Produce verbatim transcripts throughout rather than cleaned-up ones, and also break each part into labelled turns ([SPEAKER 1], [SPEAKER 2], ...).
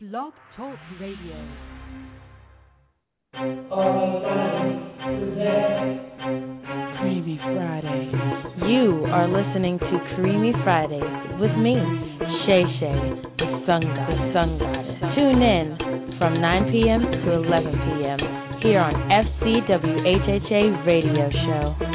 [SPEAKER 1] Blog Talk Radio.
[SPEAKER 2] Creamy Friday. You are listening to Creamy Fridays with me, Shay Shay, the Sun God, the Sun Goddess. Tune in from nine p.m. to eleven p.m. here on F C W H H A Radio Show.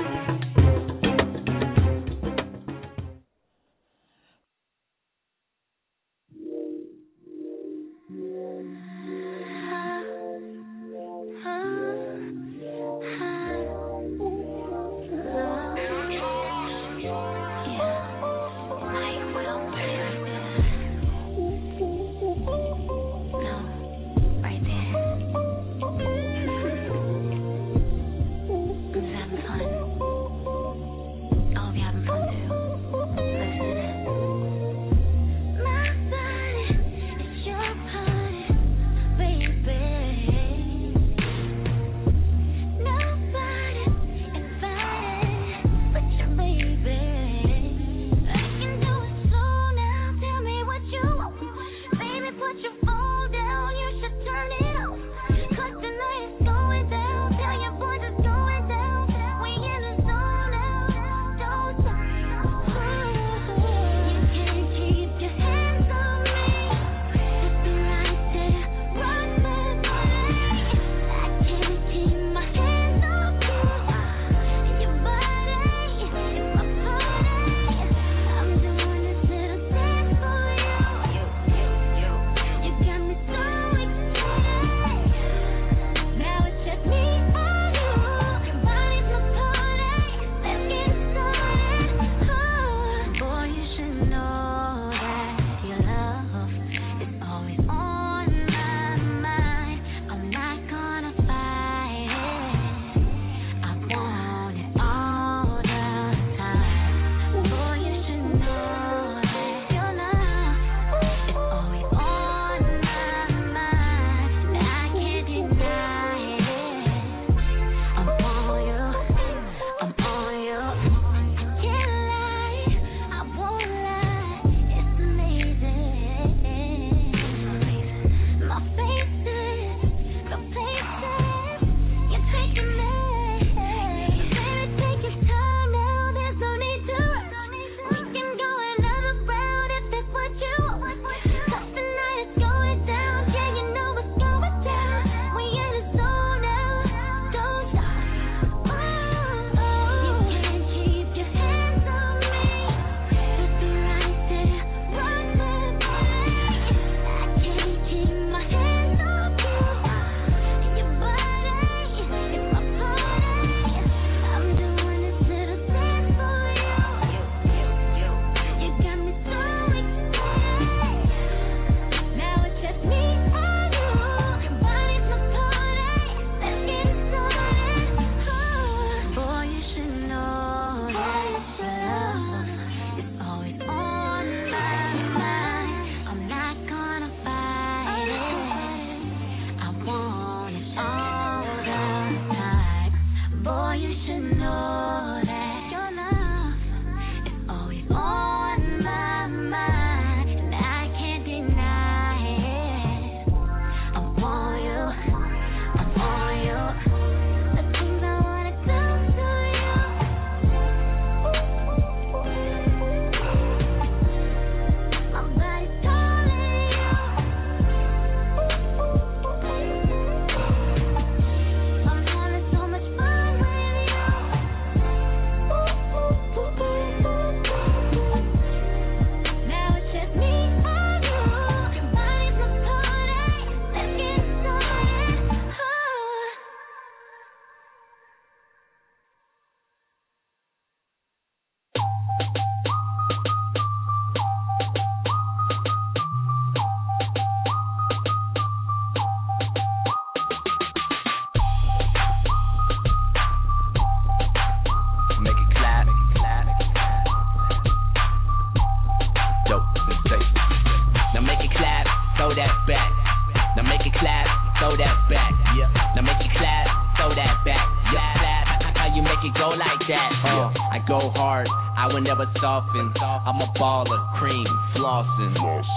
[SPEAKER 3] How you make it go like that? Uh, I
[SPEAKER 1] go hard, I will never soften. I'm a baller, cream, flossing.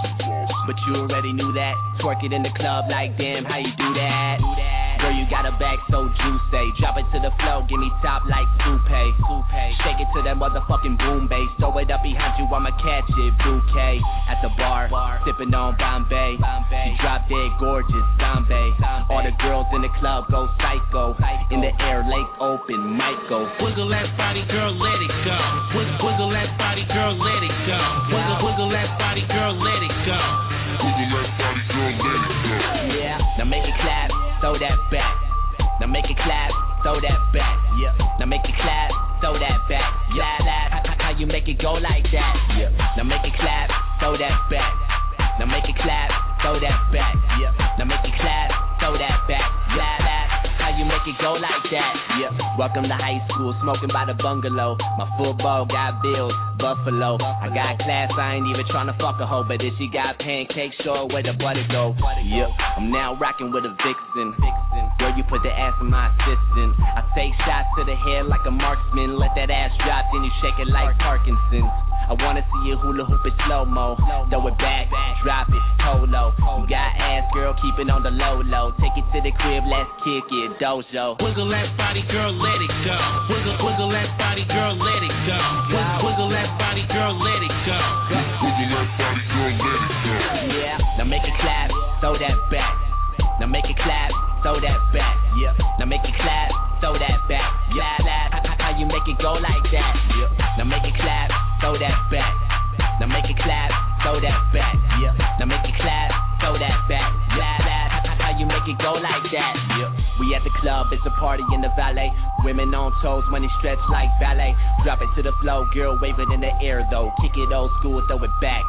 [SPEAKER 1] But you already knew that. Twerk it in the club like damn, how you do that? Girl, you got a back so juicy. Drop it to the floor, give me top like soupe. Shake it to that motherfucking boom bass. Throw it up behind you, I'ma catch it. Bouquet at the bar, sipping on Bombay. You drop dead gorgeous, zombie. All the girls in the club go psycho. In the air, lake open, might go.
[SPEAKER 3] Wiggle that body, girl, let it go. Wiggle, wiggle that body, girl, let it go. Wiggle, wiggle that body, girl, let it go. Wiggle that body, girl, let it go.
[SPEAKER 1] Yeah, now make it clap, throw that back. Now make it clap, throw that back. Yeah. Now make it clap, throw that back. Yeah, that. How you make it go like that? Yeah. Now make it clap, throw that back. Now make it clap, throw that back. Yeah. Now make it clap, throw that back. Yeah, that. How you make it go like that? Yeah. Welcome to high school, smoking by the bungalow. My football got bills, Buffalo. I got class, I ain't even tryna fuck a hoe, but if she got pancakes, show her where the butter go. Yeah. I'm now rocking with a vixen. Girl, you put the ass in my assistant. I take shots to the head like a marksman. Let that ass drop, then you shake it like Parkinson's. I wanna see you hula hoop it slow-mo. Throw it back, drop it, polo. You got ass, girl, keep it on the low-low. Take it to the crib, let's kick it, dojo.
[SPEAKER 3] Wiggle that body, girl, let it go. Wiggle, wiggle that body, girl, let it go. Wiggle, wiggle that body, girl, let it go.
[SPEAKER 4] Wiggle that body, girl, let it go.
[SPEAKER 1] Yeah, now make it clap, throw that back. Now make it clap, throw that back. Yeah, now make it clap, throw that back. Yeah, that. How you make it go like that? Yeah, now make it clap, throw that back. Now make it clap, throw that back. Yeah, now make it clap, throw that back. Yeah, that. How you make it go like that? Yeah, we at the club, it's a party in the valet. Women on toes, money stretched like ballet. Drop it to the floor, girl, wave it in the air though. Kick it old school, throw it back.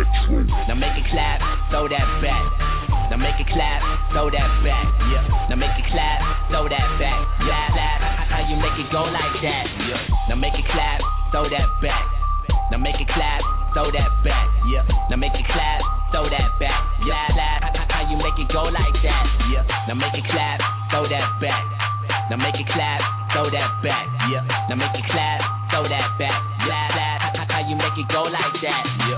[SPEAKER 1] Now make it clap, throw that back. Now make it clap, throw that back. Yeah. Now make it clap, throw that back. Yeah, that. How you make it go like that? Yeah. Now make it clap, throw that back. Now make it clap, throw that back. Yeah. Now make it clap, throw that back. Yeah, that. How you make it go like that? Yeah. Now make it clap, throw that back. Now make it clap, throw that back. Yeah. Now make it clap, throw that back. Yeah, that. How you make it go like that? Yeah.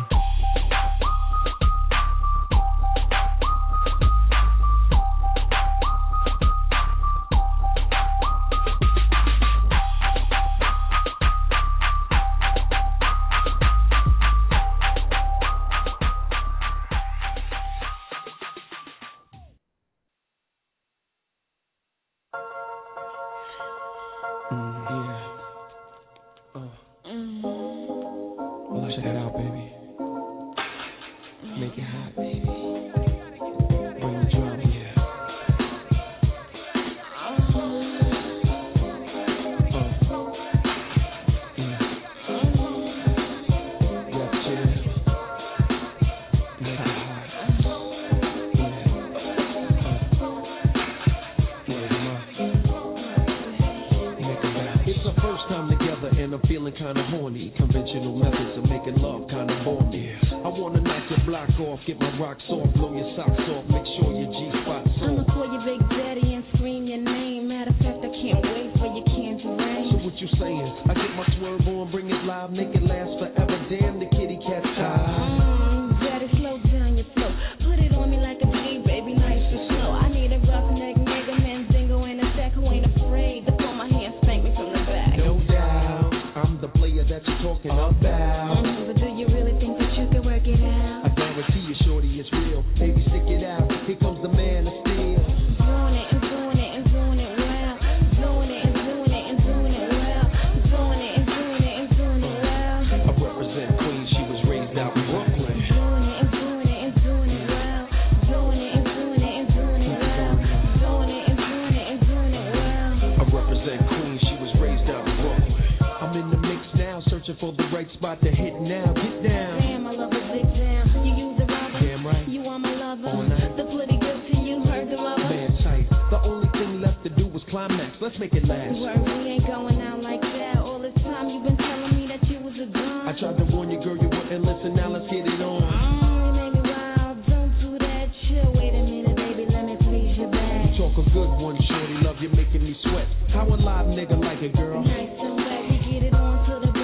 [SPEAKER 5] How a live nigga like it, girl? Nice and wet, we get it on to the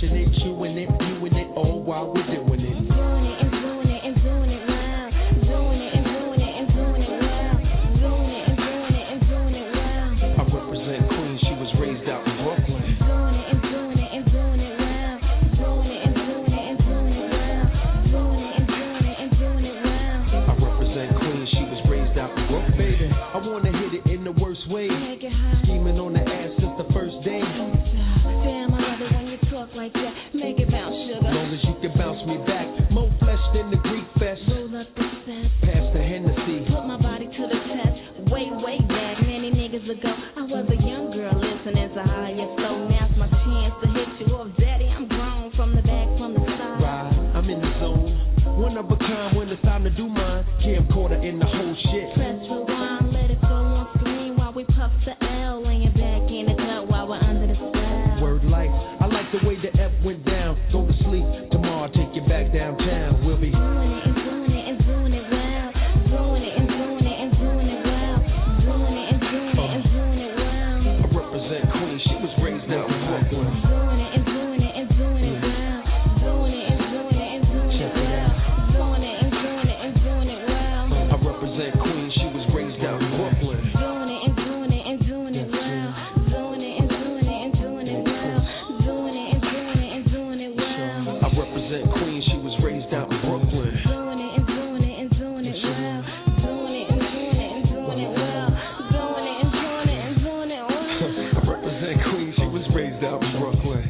[SPEAKER 5] Chewing it, chewing it, viewing it all while we're doing it.
[SPEAKER 6] Doing it and doing it and doing it round. Doing it and doing it and doing it round. Doing it and doing it and doing it round.
[SPEAKER 5] I represent Queens, she was raised out in Brooklyn.
[SPEAKER 6] Doing it and doing it and doing it round. Doing it and doing it and doing it round. Doing it and doing it and doing it round.
[SPEAKER 5] I represent Queens, she was raised out in Brooklyn. Baby, I wanna hit it in the worst way.
[SPEAKER 6] Make it hot.
[SPEAKER 5] Scheming on the ass since the first day.
[SPEAKER 6] Damn, I love it when you talk like that. Make it bounce, sugar.
[SPEAKER 5] Long as you can bounce me back. More flesh than the Greek fest.
[SPEAKER 6] Roll up the set.
[SPEAKER 5] Pass the Hennessy.
[SPEAKER 6] Put my body to the test. Way, way back, many niggas ago, I was a young girl listening to higher flow. Now's my chance to hit you off, daddy. I'm grown from the back, from the side.
[SPEAKER 5] Right, I'm in the zone. One of a kind when it's time to do mine. Camcorder in the whole shit.
[SPEAKER 6] Press rewind, let it go on screen while we puff the L. Laying back in the cut while we're under the spell.
[SPEAKER 5] Word life, I like the way the F went down. Go to sleep, tomorrow I'll take you back downtown. We'll be
[SPEAKER 6] doing it and doing it and doing it well. Doing it and doing it and doing it well. Doing it and doing it and doing it well.
[SPEAKER 5] I represent Queens, she was raised out in Brooklyn.
[SPEAKER 6] Doing it and doing it and doing it well. Doing it and doing it and doing it well. Doing it and doing it and doing it well.
[SPEAKER 5] I represent Queens, she was raised out in Brooklyn.
[SPEAKER 6] Doing it and doing it and doing it well. Doing it and doing it and doing it well. Doing it and doing it and doing it well.
[SPEAKER 5] I represent Queens, she was raised out in Brooklyn.
[SPEAKER 6] Doing it and doing it and doing it well. Doing it and doing it and doing it well. Doing it and doing it and doing it well.
[SPEAKER 5] I represent Queens, she was raised out in Brooklyn.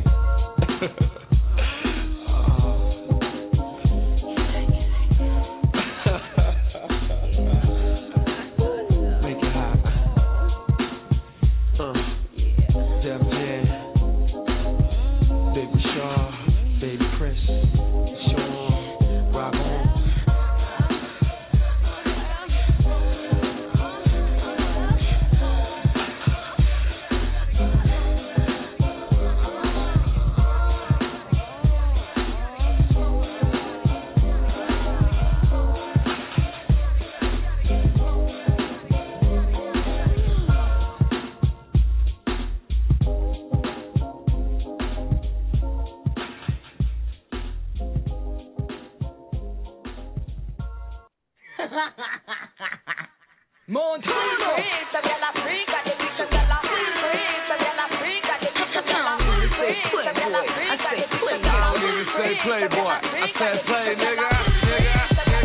[SPEAKER 5] Make it hot. Uh, Def Jam, Baby Shaw, Baby Chris, Sean, Rock on.
[SPEAKER 7] Montana. I don't even say playboy. I said play, nigga. Nigga.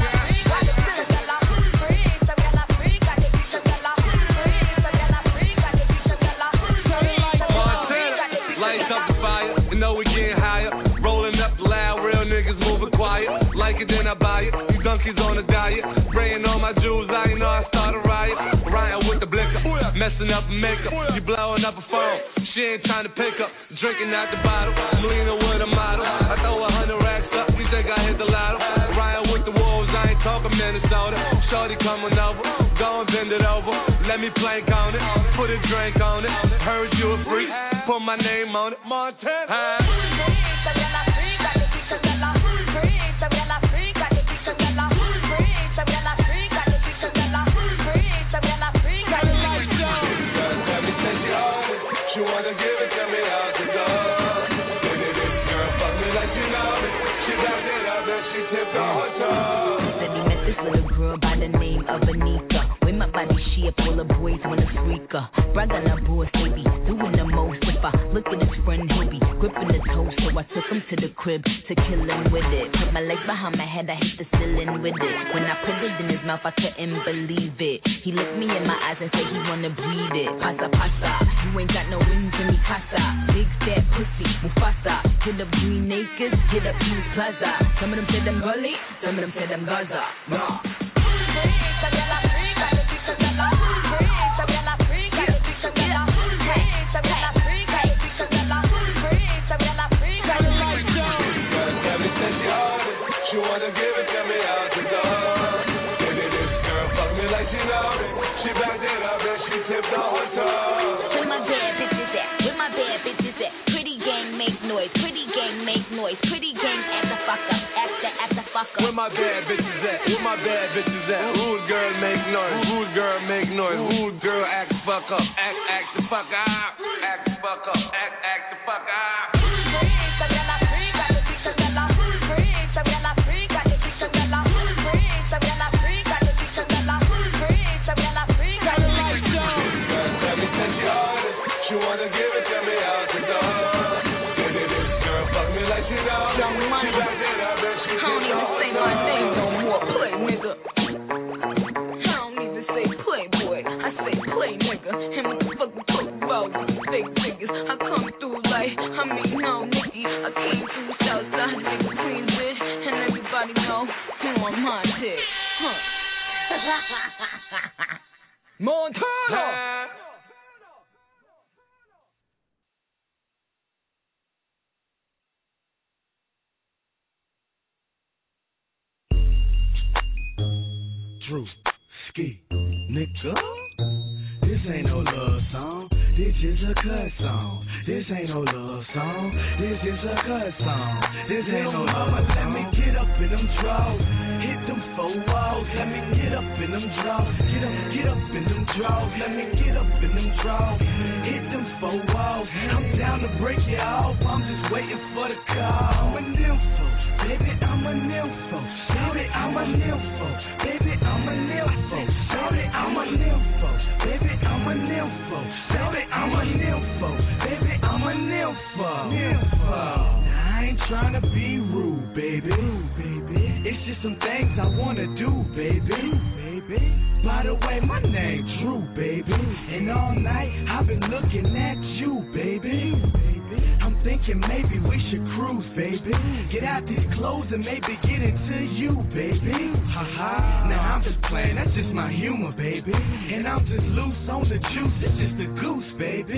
[SPEAKER 7] Montana, lights up the fire. You know we getting higher. Rolling up loud, real niggas moving quiet. Like it, then I buy it. You donkeys on a diet. Spraying on my jewels, I know I start a riot. Ryan with the blicker, messing up makeup. You blowing up a phone. She ain't trying to pick up, drinking out the bottle. Leaning with a model. I throw a hundred racks up, you think I hit the lotto. Ryan with the wolves, I ain't talking Minnesota. Shorty coming over, go and bend it over. Let me plank on it, put a drink on it. Heard you a freak, put my name on it. Montana. Huh? You wanna give it to me out the door. Baby, this girl fuck me like you know me. She backed it up and she tipped on her toe.
[SPEAKER 8] Said he met this little girl by the name of Anika. With my body shape, all the boys wanna freak her. Brother and a boss, they be doing the most. If I look at his friend, he'll be gripping his toe. So I took him to the crib to kill him with it. Put my legs behind my head, I hit the ceiling with it. When I put it in his mouth, I couldn't believe it. He looked me in my eyes and said he wanna breathe it. Pasa, pasa, you ain't got no wings in me casa. Big fat pussy, Mufasa. Hit up Green Acres, hit up East Plaza. Some of them said them gully, some of them said them Gaza. Raw.
[SPEAKER 7] You wanna give it to me out the door. Baby, this girl fuck me like she know me. She backed it up and she tipped on her toe.
[SPEAKER 8] Where my bad bitches at? Where my bad bitches at? Pretty gang make noise, pretty gang make noise, pretty gang act the fuck up, act the act the fuck up.
[SPEAKER 7] Where my bad bitches at? Where my bad bitches at? Rude girl make noise, rude girl make noise, rude girl act the fuck up, act act the fuck up, act the fuck up, act act the fuck up. Fuck me like she dog.
[SPEAKER 8] Young money.
[SPEAKER 7] She back there, I bet she
[SPEAKER 8] I don't
[SPEAKER 7] get
[SPEAKER 8] even
[SPEAKER 7] off.
[SPEAKER 8] say my name no more. Play, nigga. I don't even say playboy. I say play, nigga. And what the fuck we talk about with these fake niggas? I come through like, I mean, no, Nicky. I came through Southside, nigga, Queensbridge. And everybody know who on my dick. Huh.
[SPEAKER 5] Montana!
[SPEAKER 9] Drew, Ski, nigga. This ain't no love song. This is a cut song. This ain't no love song. This is a cut song. This ain't no love song. Let me get up in them draws. Hit them four walls. Let me get up in them draws. Get up, get up in them draws. Let me get up in them draws. Hit them four walls. I'm down to break it off. I'm just waiting for the call. I'm a nympho, baby. I'm a nympho. Baby, I'm a nympho. Baby, I'm a nympho. Baby, I'm a nympho. Baby, I'm a nympho. Baby, I'm a nympho. Baby, I'm a nympho. Nympho. I ain't tryna be rude, baby. Baby, it's just some things I wanna do, baby. Baby. By the way, my name Drew, baby. And all night I've been looking at you, baby. I'm thinking maybe we should cruise, baby. Get out these clothes and maybe get into you, baby. Haha, now I'm just playing, that's just my humor, baby. And I'm just loose on the juice, it's just a goose, baby.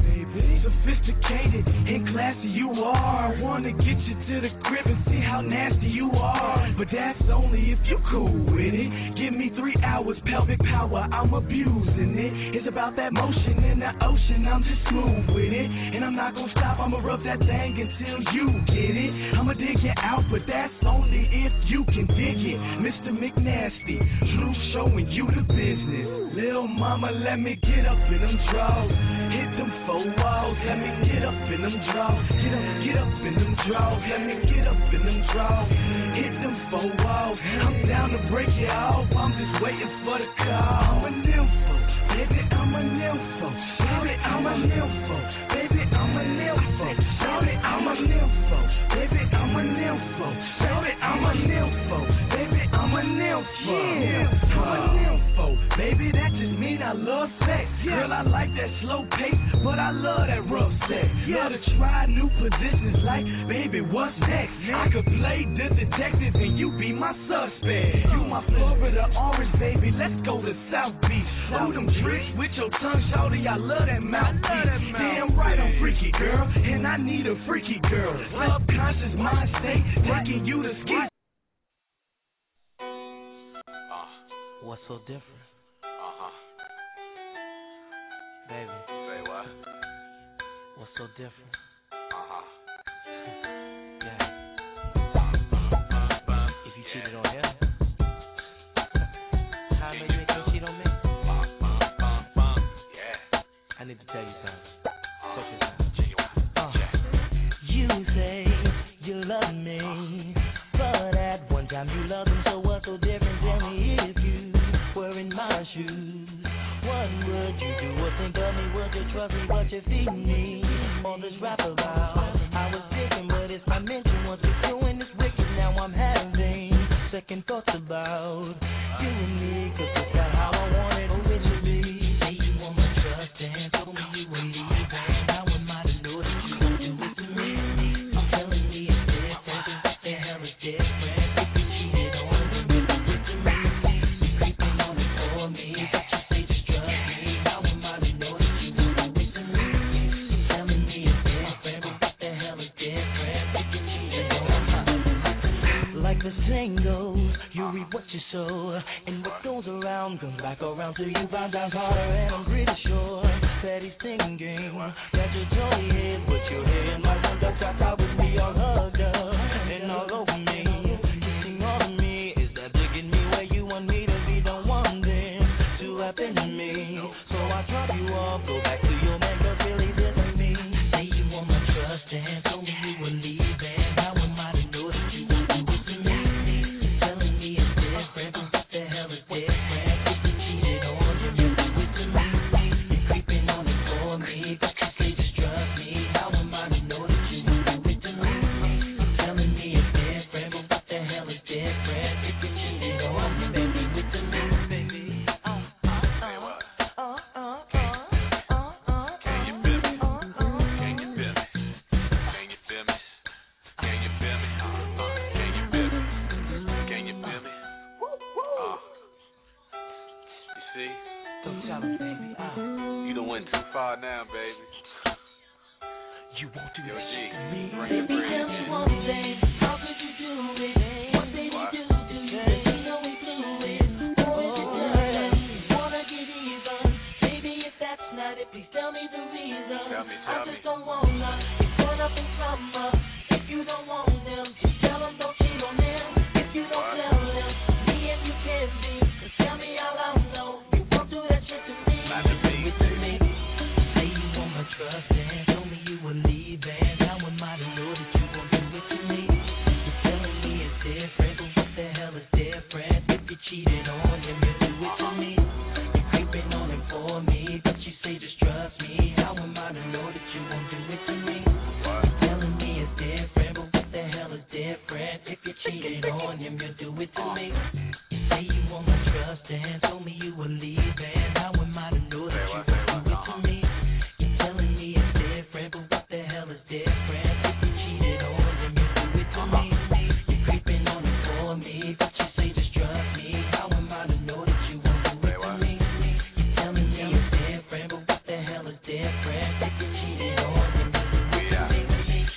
[SPEAKER 9] Sophisticated and classy you are. I wanna get you to the crib and see how nasty you are. But that's only if you cool with it. Give me three hours, pelvic power, I'm abusing it. It's about that motion in the ocean, I'm just smooth with it. And I'm not gonna stop, I'ma rub that thing until you get it. I'ma dig it out, but that's only if you can dig it. Mister McNasty, Drew showing you the business. Lil' mama, let me get up in them draws. Hit them four walls, let me get up in them draws. Get up, get up in them draws, let me get up in them draws. Hit them four walls, I'm down to break it off. I'm just waiting for the call. I'm a nympho, baby, I'm a nympho. Baby, I'm a nympho. Baby, I'm a nympho. Baby, I'm a nympho. Baby, I'm a nympho. Baby, I'm a nympho. Baby, I'm a nympho. Yeah, I'm a nympho. Baby, that just mean I love sex. Girl, I like that slow pace, but I love that rough sex. Love to try new positions like, baby, what's next? I could play the detective and you be my suspect. You my Florida orange, baby, let's go to South Beach. Do them tricks with your tongue, shawty, I love that mouthpiece. Damn right, I'm freaky, girl, and I need a freaky girl. Subconscious mind state, taking you to ski.
[SPEAKER 10] What's so different?
[SPEAKER 11] Uh-huh.
[SPEAKER 10] Baby.
[SPEAKER 11] Say what?
[SPEAKER 10] What's so different?
[SPEAKER 11] Uh-huh.
[SPEAKER 10] Yeah. If you cheated on him, how I know you ain't gonna cheat on me?
[SPEAKER 11] Yeah.
[SPEAKER 10] I need to tell you something.
[SPEAKER 11] Uh,
[SPEAKER 10] Check this out.
[SPEAKER 11] uh,
[SPEAKER 10] You say you love me, but at one time you loved him, so what's so different? Tell me if you were in my shoes, what would you do or think of me? Would you trust me, what you feed me? All this rap about I was thinking, but it's not mentioned. Once we're doing this wicked, now I'm having second thoughts about you and me, cause it's not how I want it originally. Say you want my trust and told me you were leaving. Now am I to know that you won't do it to me? I'm telling me it's different, what the hell is different? If you cheated on me, you do it to me. You creeping on it for me, but you say just trust me. Now am I to know that you won't do it to me? You're telling me it's different, what the hell is different? If you cheated on me. Like the saying goes, you reap what you sow, and what goes around comes back around till you find out harder. And I'm pretty sure that he's thinking that you're totally his, but you're here in my room, that's out with me all hugged up and all over me, kissing all of me. Is that digging me where you want me to be? Don't want this to happen to me, so I drop you off, go back to your man, cause really this is me. Say you want my trust and told me you were leaving. How am I to know that you won't do it to me? You're telling me it's different, but what the hell is different? If you cheated on me, you do it to me. You're creeping on it for me, but you say just trust me. How am I to know that you won't do it to me?
[SPEAKER 5] Do it to me.
[SPEAKER 10] Baby, tell me one thing. How could you do it? What did you do? Do you really know we blew it? What did you do? Wanna get even? Baby, if that's not it, please tell me the reason.
[SPEAKER 11] Tell me,
[SPEAKER 10] I
[SPEAKER 11] tell
[SPEAKER 10] just
[SPEAKER 11] me.
[SPEAKER 10] don't wanna be caught up in drama. If you don't want them, just tell them don't cheat on them. If you don't
[SPEAKER 11] What?
[SPEAKER 10] tell them, me and you can be. Just tell me how I know. You won't do that shit to me.
[SPEAKER 11] Not to me.
[SPEAKER 10] Do it to me. Say you want my trust and told me you were leaving. How am I to know that you won't do it to me? You're telling me it's different, but what the hell is different? If you cheated on him, you do it to me. You're creeping on him for me, but you say just trust me. How am I to know that you won't do it to me? You're telling me it's different, but what the hell is different? If you cheated on him, you do it to me. You say you want my trust and told me you were leaving. How am I to know that you won't do it to me? You're telling me it's different, but what the hell is different? If you cheated on him, you do it to me. You're creeping on him for me, but you say just trust me. How am I to know that you won't do it to me? You're telling me it's different, but what the hell is different? If you cheated on him, you do it to me.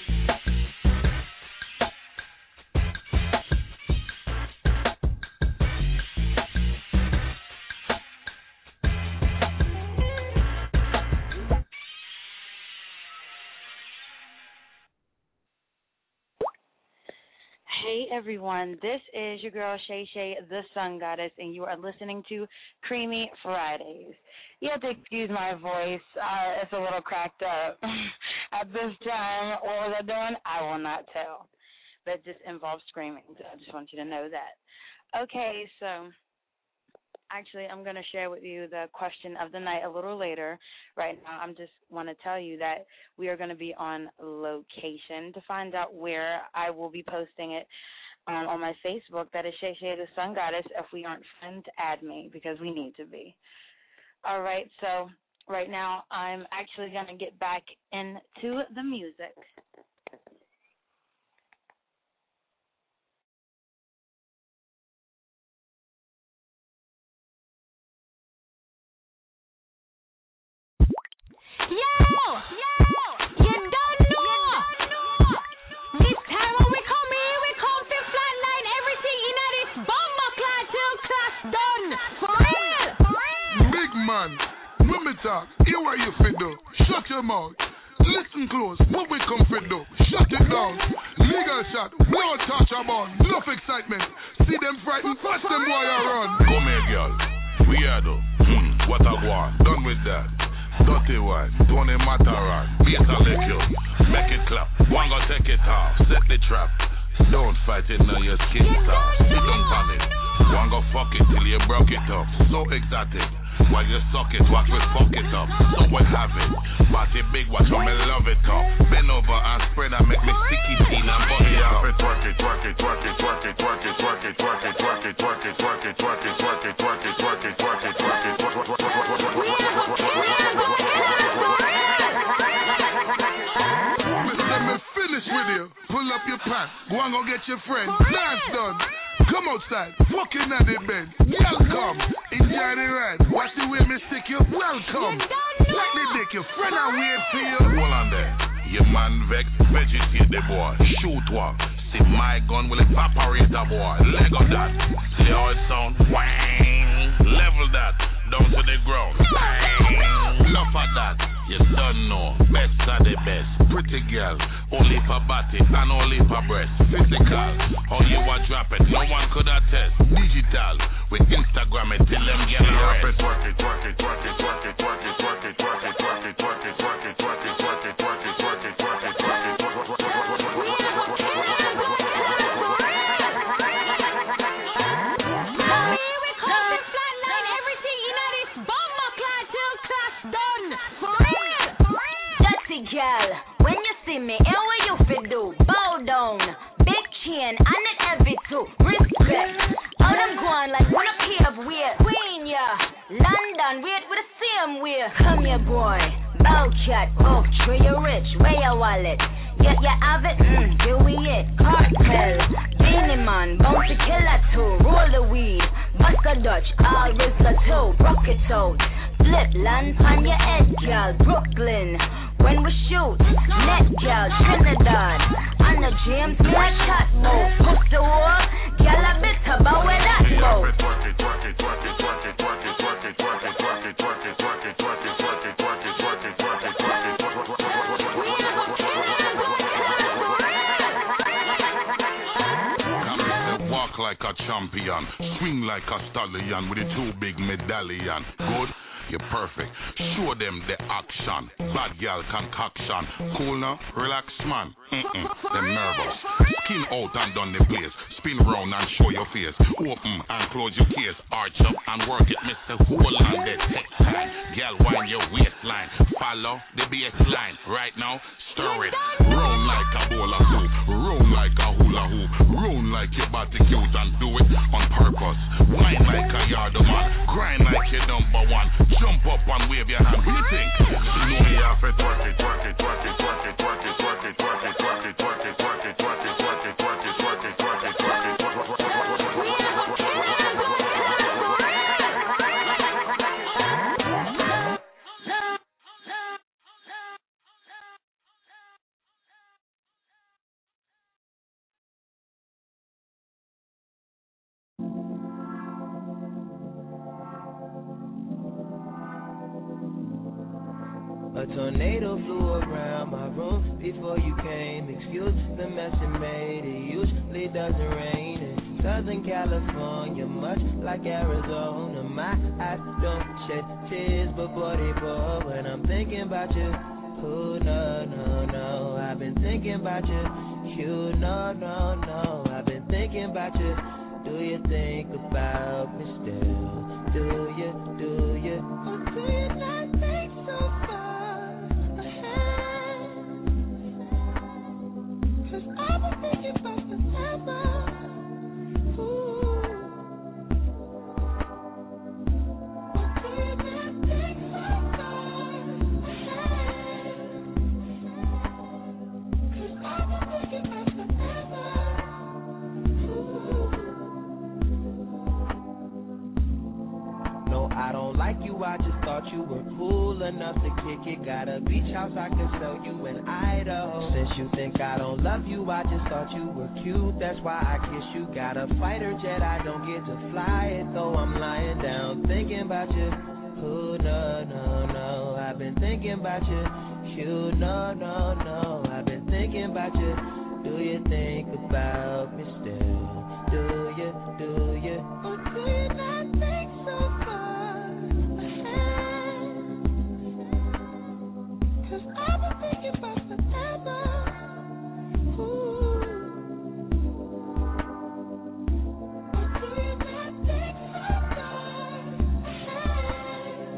[SPEAKER 2] Hey everyone, this is your girl Shay Shay, the Sun Goddess, and you are listening to Creamy Fridays. You have to excuse my voice, uh, it's a little cracked up. At this time, what was I doing? I will not tell. But it just involves screaming, so I just want you to know that. Okay, so actually I'm going to share with you the question of the night a little later. Right now I'm just want to tell you that we are going to be on location. To find out where, I will be posting it um, on my Facebook. That is Shay Shay the Sun Goddess. If we aren't friends, add me because we need to be. All right, so right now I'm actually going to get back into the music.
[SPEAKER 12] Yo! Yo! You don't know! This time when we come here, we come to flatline everything in this bomber class till class done. For real! For real!
[SPEAKER 13] Big man, when me talk, hear what you fit do. Shut your mouth. Listen close, what we come fit do. Shut it down. Legal shot, blow touch about. Enough excitement. See them frightened, fast them boy I run.
[SPEAKER 4] Come here, girl. Weirdo. Hmm, what a war. Done with that. Dirty one, don't it matter on. Beat a lick you, make it clap. One go take it off, set the trap. Don't fight it now, your skin soft. Sit down panic. One go fuck it till you broke it up. So exotic. While you suck it, watch me fuck it up. So we have it. Party big, watch how me love it up. Bend over and spread and make me sticky teen and body up. Twerk it, twerk it, twerk it, twerk it, twerk it, twerk it, twerk it, twerk it, twerk it, twerk it, twerk it, twerk it, twerk it, twerk it, twerk it, twerk it, twerk it, twerk it, twerk it.
[SPEAKER 13] Finish with you. Pull up your pants. Go and go get your friend. Dance done. Come outside. Fucking at the bed. Welcome. Enjoy the ride. Watch the way me stick you. Welcome. Like the dick. Your friend I wait for you.
[SPEAKER 4] Hold on there. Your man vex. Vegetate the boy. Shoot one. See my gun will evaporate the boy. Leg on that. See how it sound? Wang. Level that. Down to the ground. Bang. Enough of that. You don't know. Best are the best. Pretty girl. Only for body and only for breast. Physical. How you are drop it. No one could attest. Digital. With Instagram it till them get arrested. Twerk it, twerk it, twerk it, twerk it, twerk it, twerk it, twerk it, twerk it, twerk it, twerk it, twerk it, twerk it, twerk it, twerk it, twerk it, twerk it, twerk it.
[SPEAKER 12] Girl, when you see me, and what you fi do? Bow down, big chain, and it heavy too. Respect. All them going like one up here of weird. Queen, yeah. London, weird with the same way. Come here, boy. Bow cat, oh, tree you rich. Where your wallet? Yeah, you have it. Mm, here we it. Cartel, Beanie Man, bounty killer too. Roll the weed, bust a Dutch, all Rizzler too. Rock it out. Flip land on your head, girl. Brooklyn. when we shoot. Net girl, Trinidad. On the James Miller chat mode. Push the wall, girl a bit about where that goes.
[SPEAKER 4] Twerk it, twerk it, twerk it, twerk it, twerk it, twerk it, twerk it, twerk it, twerk it, twerk it, twerk it, twerk it, twerk it, twerk it, twerk it, twerk it, twerk it. Walk like a champion, swing like a stallion with a two big medallion. Good? You're perfect. Show them the action. Bad girl concoction. Cool now? Relax, man. Mm-mm. Them nervous. Skin out and down the place. Spin round and show your face. Open and close your case. Arch up and work it, Mister Hold on the text line. Girl, wind your waistline. Follow the baseline. Right now, stir it. Round like a bowl of soup. Round like a hula hoop. Round like your body cute and do it on purpose. Wine like a yard man. Grind like your number one. Jump up and wave your hand. What do you think? You know me have to twerk it, twerk it, twerk it, twerk it, twerk it, twerk it, twerk it, twerk it, twerk it, twerk it, twerk it, twerk it, twerk it, twerk it, twerk it, twerk it, twerk
[SPEAKER 10] A tornado flew around my room before you came. Excuse the mess it made. It usually doesn't rain in Southern California, much like Arizona. My eyes don't shed tears, but boy they pour when I'm thinking about you. Oh no, no, no, I've been thinking about you. You no, no, no, I've been thinking about you. Do you think about me still? Do you, do you? Or do you not think so far? I've been thinking about forever. Ooh. But do you not think so far ahead? 'Cause I've been thinking about forever. Ooh. No, I don't like you, I just thought you were cool enough to kick it. Got a beach house, I can sell you in Idaho. Since you think I don't love you, I just thought you were cute. That's why I kiss you. Got a fighter jet, I don't get to fly it, though I'm lying down thinking about you. Oh no, no, no, I've been thinking about you. You, no, no, no, I've been thinking about you. Do you think about me still? Do you, do you? Or do you not think so far ahead? 'Cause I've been thinking about forever. Ooh. Or do you not think so far ahead?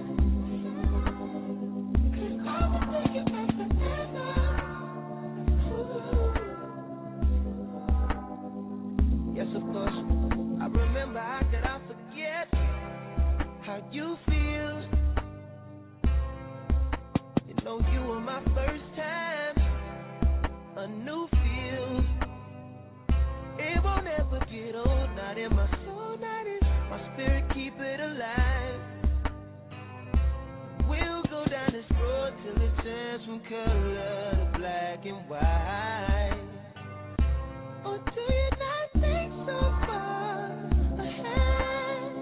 [SPEAKER 10] 'Cause I've been thinking about forever. Ooh. Yes, of course. I remember, how could I forget how you feel? You know you were my first time, a new feel. It won't ever get old, not in my soul, not in my spirit, keep it alive. We'll go down this road till it turns from color to black and white. Or do you not think so far ahead?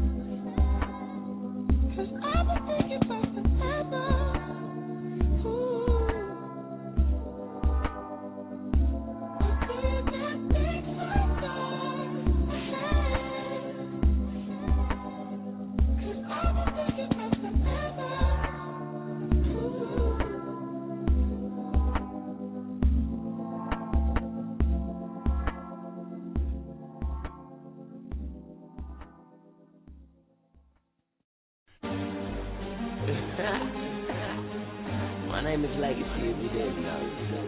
[SPEAKER 10] 'Cause I've been thinking about forever. Ooh. Or do you not think so far ahead? 'Cause I've been thinking about forever. Ooh. My name is Legacy, if you didn't know.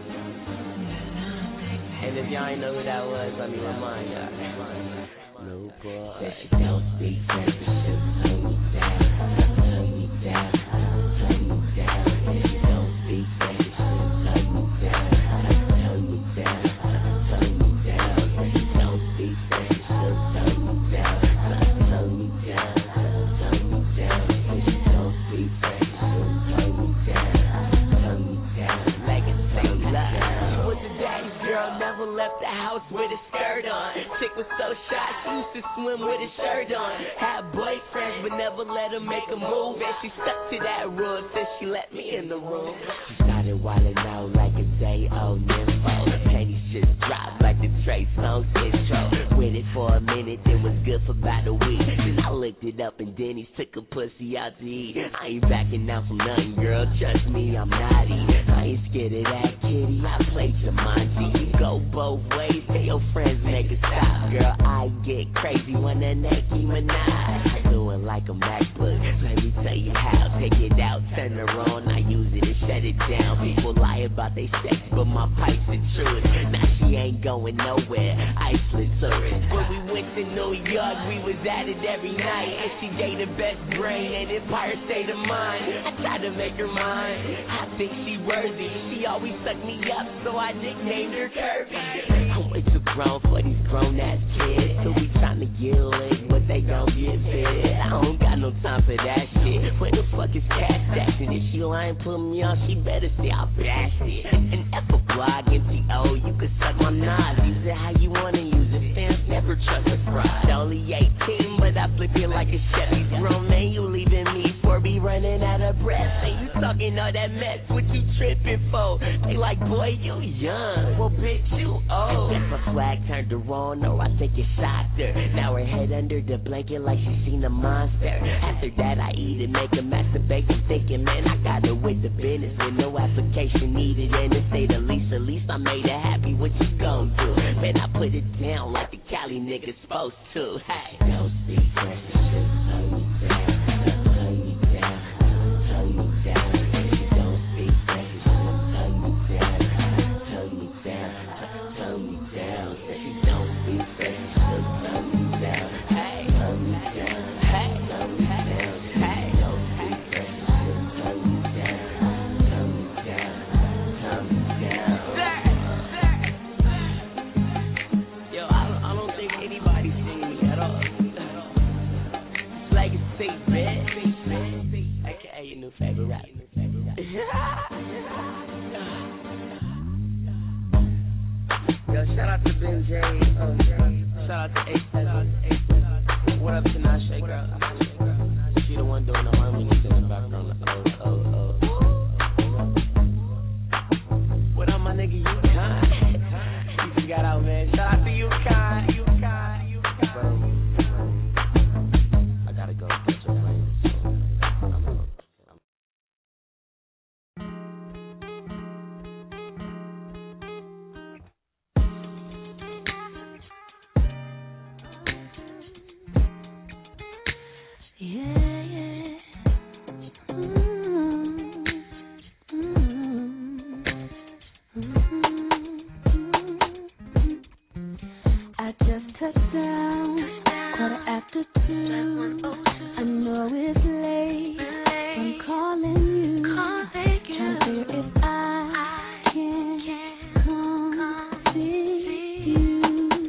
[SPEAKER 10] And if y'all ain't know who that was, let me remind y'all. No boy. That you don't speak French, turn me down, turn me down, turn me down. If you don't speak French, turn me down, turn me down, turn me down. If you don't speak French, turn me down, turn me down, turn me down. If you don't speak French, turn me down, turn me down.
[SPEAKER 1] house with a skirt on. Chick was so shy, she used to swim with a shirt on. Had boyfriends, but never let her make a move. And she stuck to that rule till she let me in the room. She started wilding out like a day old nympho. The panties just dropped like the Trey Songz intro. With it for a minute, it was good for about a week. Then I looked it up and Denny's took a pussy out to eat. I ain't backing out from nothing, girl. Trust me, I'm naughty. I ain't scared of that kitty. I play Jumanji. You go both ways. Tell your friends make it stop, girl. I get crazy when a Nicki Minaj. I do it like a MacBook. Let me tell you how. Take it out, turn her on. I use it and shut it down. People lie about they sex, but my pipes the truth. Now she ain't going nowhere. Iceland tourist. When we went to New York, we was at it every night. And she gave the best brain and Empire State of Mind. I tried to make her mine. I think she worthy. She always sucked me up, so I nicknamed her Kirby. I'm way too grown for these grown ass kids who be trying to get licked, but they gon' get fit. I don't got no time for that shit. Where the fuck is Cash Jackson? If she lying, put me on, she better say I bashed it. And F a blog, M T O, you can suck my knives. Use it how you wanna use it, fans never trust a fraud. Only eighteen, but I flip it like a Chevy. Grown man, you leaving me for be running out of breath. And you talking all that mess, what you tripping for? They like, boy, you young, well, bitch, you old. If my flag turned her on, or I think it shocked her. Now her head under the blanket like she seen a monster. After that, I eat it, make her masturbate. I'm thinking, man, I got her with the business with no application needed. And to say the least, at least I made her happy. What you gon' do? Man, I put it down like the Cali niggas supposed to. Hey, don't speak fresh, just tell me down, tell me down, tell me down. Don't speak fresh, just tell me down, tell me down, tell me down. Say don't speak fresh, just tell me down, hey, tell me down, hey, tell me down, hey, don't speak fresh, just tell me down, tell me down, tell me down. Yo, I don't, I don't think anybody's seen me at all. Legacy, bitch. A K A your new favorite rapper. Yo, shout out to Ben J. Um, shout out to A. What up to Nasha, girl? She the one doing the harmony in the background. Oh, oh, oh. What up, my nigga? You kind? You just got out, man. Shout out to you, kind. You kind. You kind. I gotta go get your friends. I'm out.
[SPEAKER 6] Yeah, yeah. Mm-hmm. Mm-hmm. I just touched down, quarter after two. I know it's late, I'm calling you, trying to figure if I can come see you.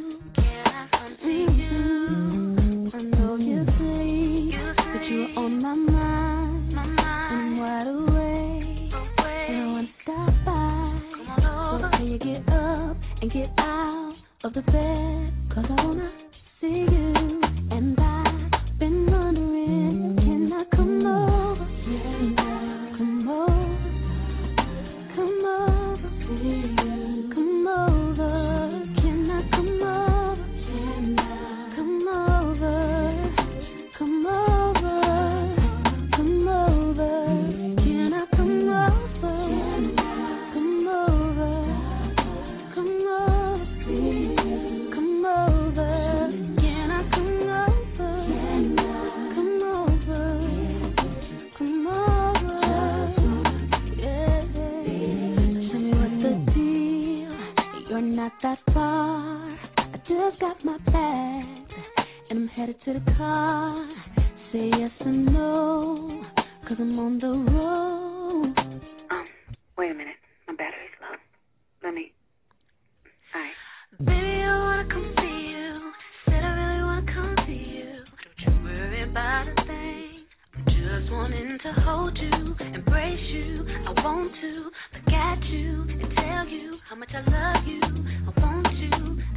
[SPEAKER 6] Mm-hmm. I know you think that you're on my mind, I'm wide awake, and I want to stop by. So can you get up and get out of the bed, 'cause I wanna see you. And I've been wondering, can I come over? Come over, come over, come over. Can I come over? Come over, come over, come over. Can I come over? Come over, come over, come over. Can I come over? Come over, come over. Yeah. Tell me what's the deal. You're not that far. I just got my bags and I'm headed to the car. Say yes or no, 'cause I'm on the road.
[SPEAKER 14] Um, wait a minute. My battery's low. Let me. Alright.
[SPEAKER 6] Baby, I wanna come see you. Said I really wanna come see you. Don't you worry about a thing. I'm just wanting to hold you, embrace you. I want to look at you and tell you how much I love you. I want to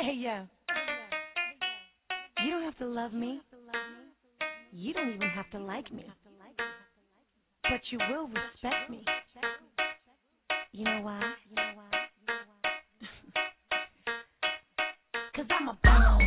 [SPEAKER 2] Hey, yo. You don't have to love me. You don't even have to like me. But you will respect me. You know why? Cause I'm a boss.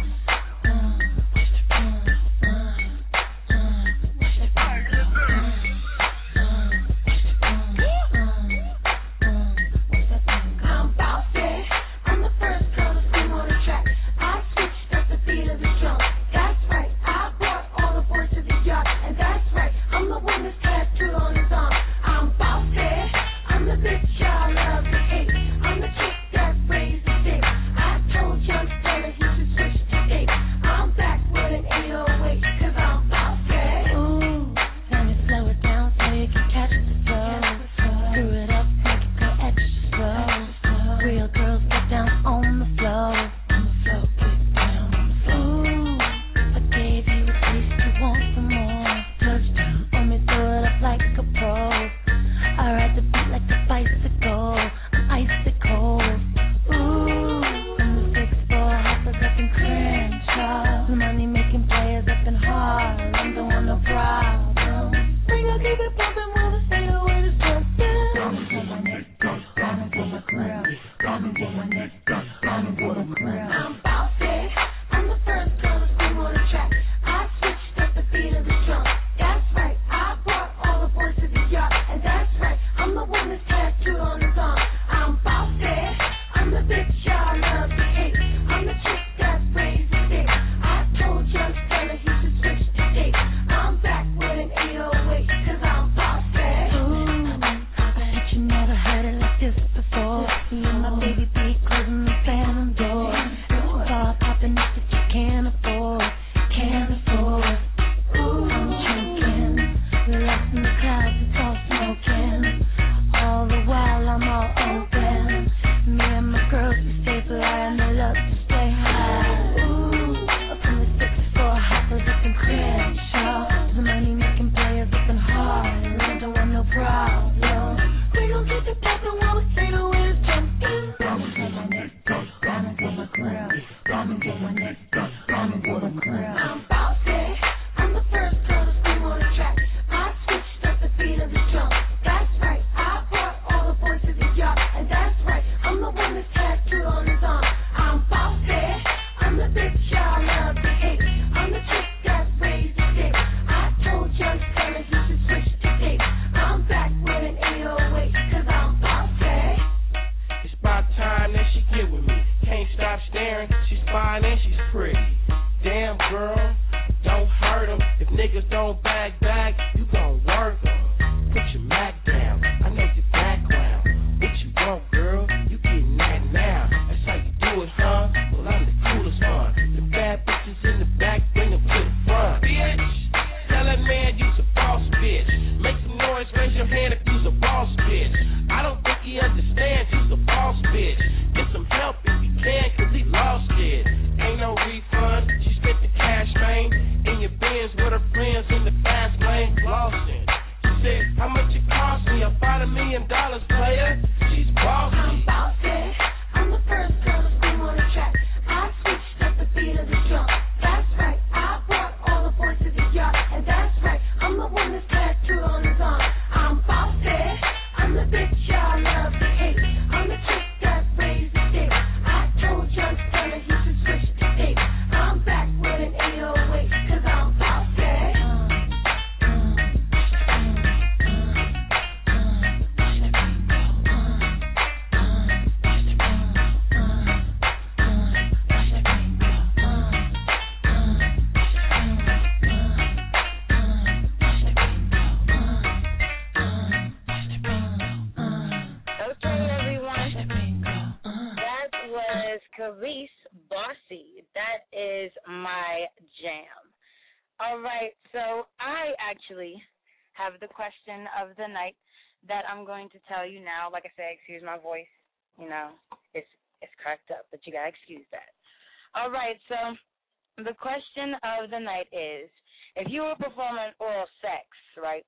[SPEAKER 2] Question of the night that I'm going to tell you now. Like I said, excuse my voice. You know, it's it's cracked up, but you gotta excuse that. All right, so the question of the night is: if you were performing oral sex, right,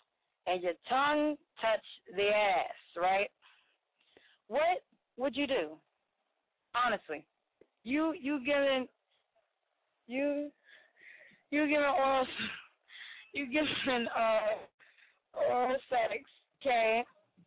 [SPEAKER 2] and your tongue touched the ass, right, what would you do? Honestly, You you giving you you giving oral you giving uh oral sex, okay?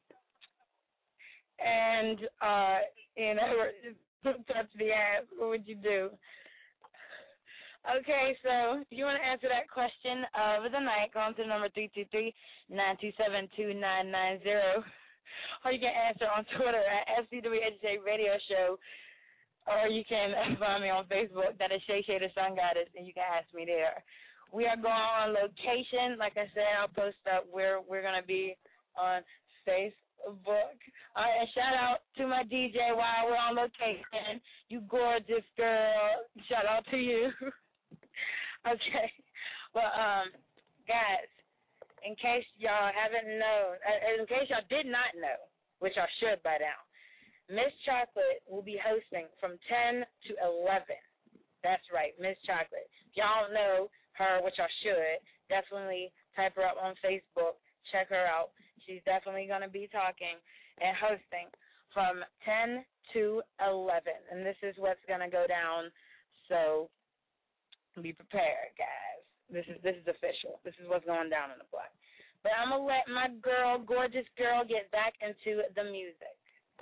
[SPEAKER 2] And uh you know touch the ass, what would you do? Okay, so if you want to answer that question of the night, call to the number three two three, nine two seven, two nine nine zero. Or you can answer on Twitter at F C W H J Radio Show. Or you can find me on Facebook. That is Shay Shay the Sun Goddess, and you can ask me there. We are going on location. Like I said, I'll post up where we're going to be on Facebook. All right, and shout out to my D J while we're on location. You gorgeous girl. Shout out to you. Okay. Well, um, guys, in case y'all haven't known, uh, in case y'all did not know, which y'all should by now, Miss Chocolate will be hosting from ten to eleven. That's right, Miss Chocolate. If y'all don't know her, which y'all should, definitely type her up on Facebook. Check her out. She's definitely going to be talking and hosting from ten to eleven. And this is what's going to go down, so be prepared, guys. This is this is official. This is what's going down in the play. But I'm going to let my girl, gorgeous girl, get back into the music.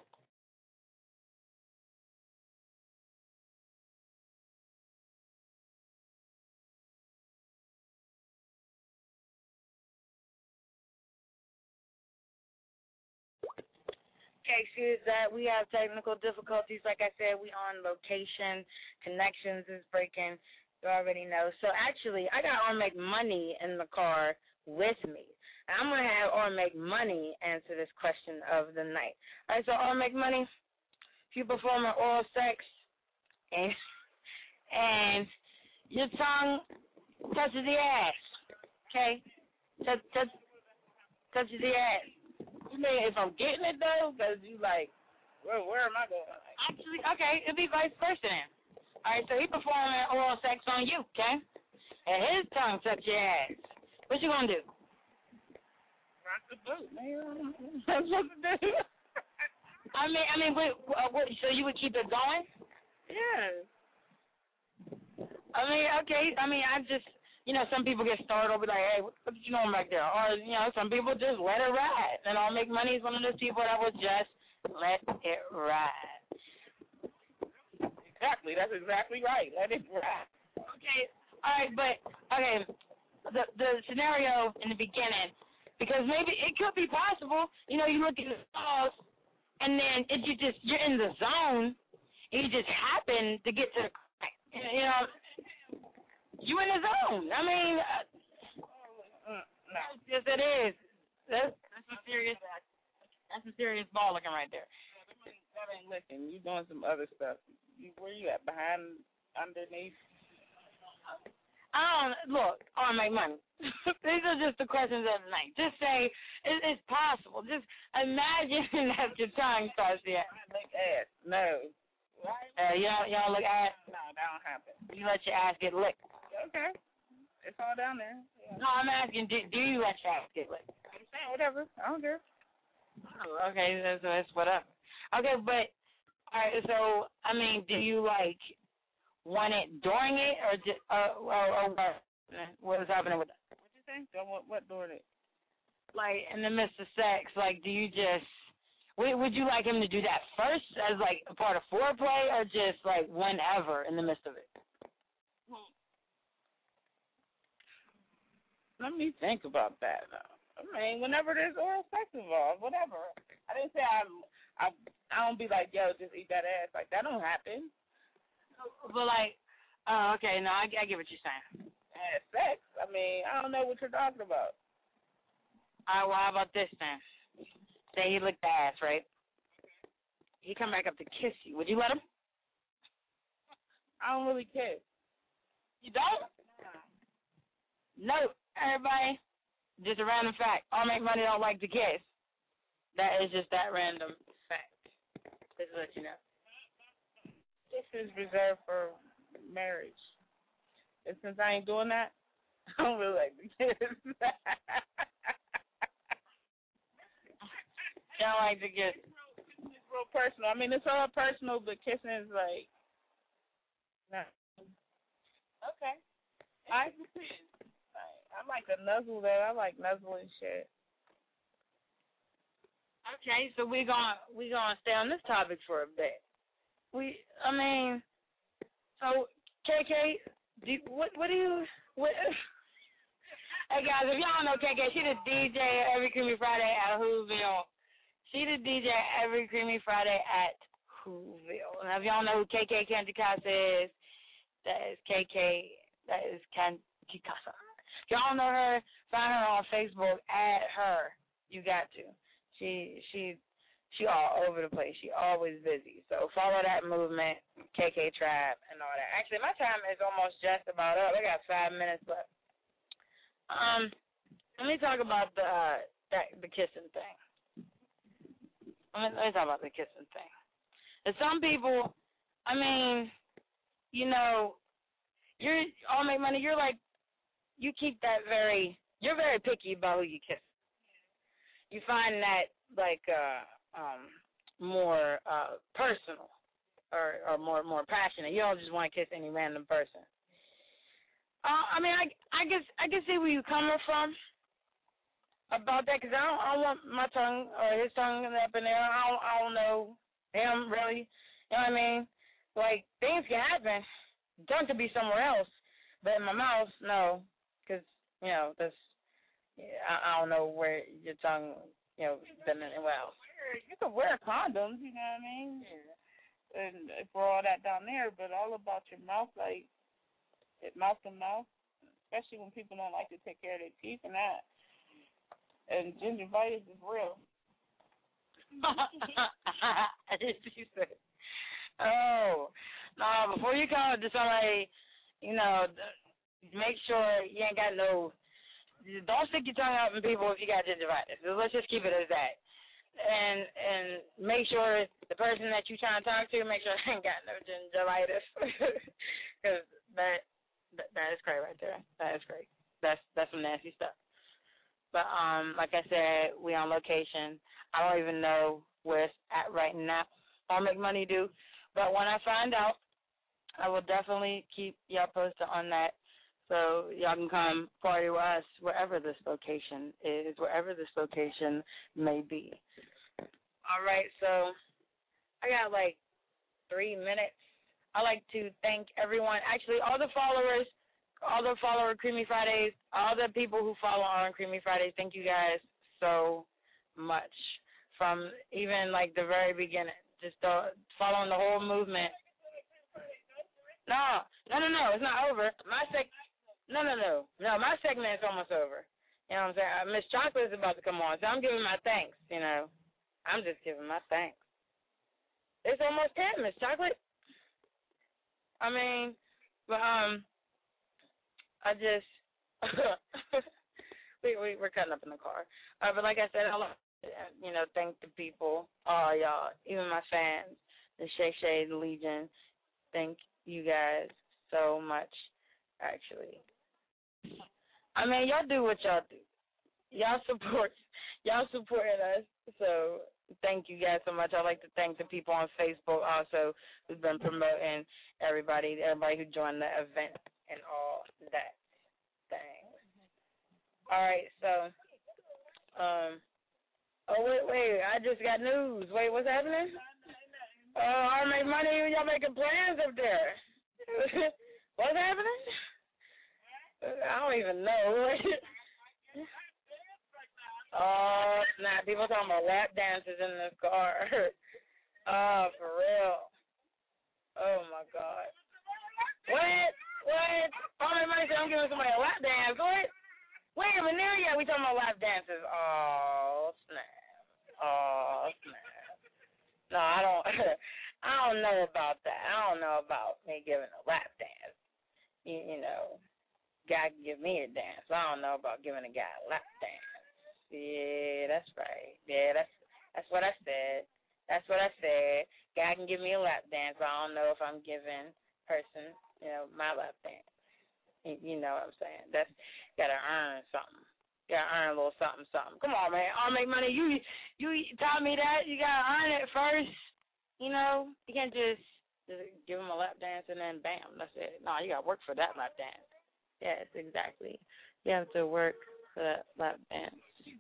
[SPEAKER 2] Okay, excuse that. We have technical difficulties. Like I said, we on location. Connections is breaking. You already know. So actually, I got Or Make Money in the car with me. And I'm going to have Or Make Money answer this question of the night. All right, so Or Make Money, if you perform an oral sex and, and your tongue touches the ass, okay? Touch, touch, touches the ass. You mean if I'm getting it, though? Because you like, where, where am I going? Actually, okay, it'll be vice versa then. All right, so he performing oral sex on you, okay? And his tongue touch your ass. What you gonna do? Rock the boat, man. That's what to do. I mean, I mean, wait, what, so you would keep it going? Yeah. I mean, okay. I mean, I just, you know, some people get started over like, hey, what, what you doing back there? Or, you know, some people just let it ride. And I'll Make Money is one of those people that will just let it ride. Exactly. That's exactly right. Let it ride. Okay. All right, but, okay, the the scenario in the beginning, because maybe it could be possible, you know, you look at the stars, and then it, you just, you're in the zone, and you just happen to get to the, you know, you in the zone. I mean, uh, no. Yes, it is. That's, that's some serious, that's some serious ball looking right there. That ain't looking. You doing some other stuff. You, where you at? Behind, underneath? I don't, look, I want to make money. These are just the questions of the night. Just say, it, it's possible. Just imagine that your tongue starts to lick ass. No. Uh, you don't, you don't look ass? No, that don't happen. You let your ass get licked. Okay. It's all down there. Yeah. No, I'm asking, do, do you let your ass get licked? I'm saying whatever. I don't care. Oh, okay, so it's whatever. Okay, but, all right, so, I mean, do you, like, want it during it, or just, uh, or, or what? What is happening with that? What you think? What, what during it? Like, in the midst of sex, like, do you just, would, would you like him to do that first as, like, a part of foreplay, or just, like, whenever in the midst of it? Let me think about that, though. I mean, whenever there's oral sex involved, whatever. I didn't say I'm, I, I don't be like, yo, just eat that ass. Like, that don't happen. But, like, oh, okay, no, I, I get what you're saying. Ass sex? I mean, I don't know what you're talking about. All right, well, how about this, then? Say he licked the ass, right? He come back up to kiss you. Would you let him? I don't really kiss. You don't? No, everybody. Just a random fact. Or Make Money don't like to kiss. That is just that random fact. Just to let you know. This is reserved for marriage. And since I ain't doing that, I don't really like to kiss. I don't like to kiss. It's real personal. I mean, it's all personal, but kissing is like,
[SPEAKER 15] No. Okay. I I like to nuzzle though. I like nuzzle and shit. Okay, so we gonna we gonna stay on this topic for a bit. We, I mean, so K K, do, what what do you what? Hey guys, if y'all don't know K K, she the D J every Creamy Friday at Whoville. She the D J every Creamy Friday at Whoville. And if y'all know who K K Candy Casa is, that is K K. That is Candy Casa. If y'all don't know her, find her on Facebook. Add her. You got to. She she she all over the place. She always busy. So follow that movement, K K Tribe, and all that. Actually, my time is almost just about up. I got five minutes left. Um, let me talk about the uh, that the kissing thing. Let me, let me talk about the kissing thing. And some people, I mean, you know, you're all make money. You're like, you keep that very. You're very picky about who you kiss. You find that like uh, um, more uh, personal or, or more more passionate. You don't just want to kiss any random person. Uh, I mean, I I guess I can see where you're coming from about that, because I don't, I don't want my tongue or his tongue up in there. I don't, I don't know him really. You know what I mean? Like, things can happen. Done to be somewhere else, but in my mouth, no, because you know that's. Yeah, I, I don't know where your tongue, you know, been anywhere else. You could wear condoms, you know what I mean? Yeah. And for all that down there, but all about your mouth, like, it mouth to mouth, especially when people don't like to take care of their teeth and that. And gingivitis is real. She said, oh, no, before you come to somebody, you know, make sure you ain't got no. Don't stick your tongue out in people if you got gingivitis. So let's just keep it as that. And and make sure the person that you're trying to talk to, make sure they ain't got no gingivitis. Because that, that that is great right there. That is great. That's that's some nasty stuff. But um, like I said, we on location. I don't even know where it's at right now. I'll make money do. But when I find out, I will definitely keep y'all posted on that. So y'all can come party with us wherever this location is, wherever this location may be. All right, so I got like three minutes. I'd like to thank everyone. Actually, all the followers, all the follower Creamy Fridays, all the people who follow on Creamy Fridays, thank you guys so much. From even like the very beginning, just uh, following the whole movement. No, no, no, no, it's not over. My sec. No, no, no. No, my segment is almost over. You know what I'm saying? Uh, Miss Chocolate is about to come on, so I'm giving my thanks, you know. I'm just giving my thanks. It's almost ten, Miss Chocolate. I mean, but, um, I just, we, we, we're cutting up in the car. Uh, but like I said, I love, you know, thank the people, all y'all, even my fans, the Shay Shay, the Legion. Thank you guys so much, actually. I mean, y'all do what y'all do. Y'all support, y'all supporting us. So thank you guys so much. I'd like to thank the people on Facebook also who've been promoting everybody, everybody who joined the event and all that thing. All right, so, um, oh, wait, wait, I just got news. Wait, what's happening? Oh, I make money. Y'all making plans up there. What's happening? I don't even know. Oh, snap. People talking about lap dances in this car. Oh, for real. Oh, my God. What? What? All my money said I'm giving somebody a lap dance. What? Wait a minute. There yet we talking about lap dances. Oh, snap. Oh, snap. No, I don't. I don't know about that. I don't know about me giving a lap dance. You, you know, guy can give me a dance. I don't know about giving a guy a lap dance. Yeah, that's right. Yeah, that's that's what I said. That's what I said. Guy can give me a lap dance, but I don't know if I'm giving person, you know, my lap dance. You, you know what I'm saying? That's gotta earn something. Gotta earn a little something, something. Come on, man. I'll make money. You you taught me that. You gotta earn it first. You know, you can't just Just give them a lap dance and then bam, that's it. No, you got to work for that lap dance. Yes, exactly. You have to work for that lap dance.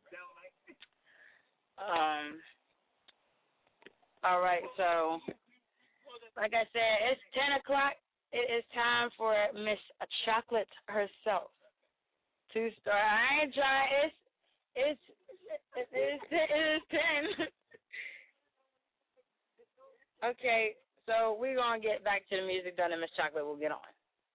[SPEAKER 15] Um. All right, so like I said, it's ten o'clock. It is time for Miss Chocolate herself to start. I ain't trying. It's it's it's it's, it's ten. Okay, so we're gonna get back to the music. Done, and Miss Chocolate will get on.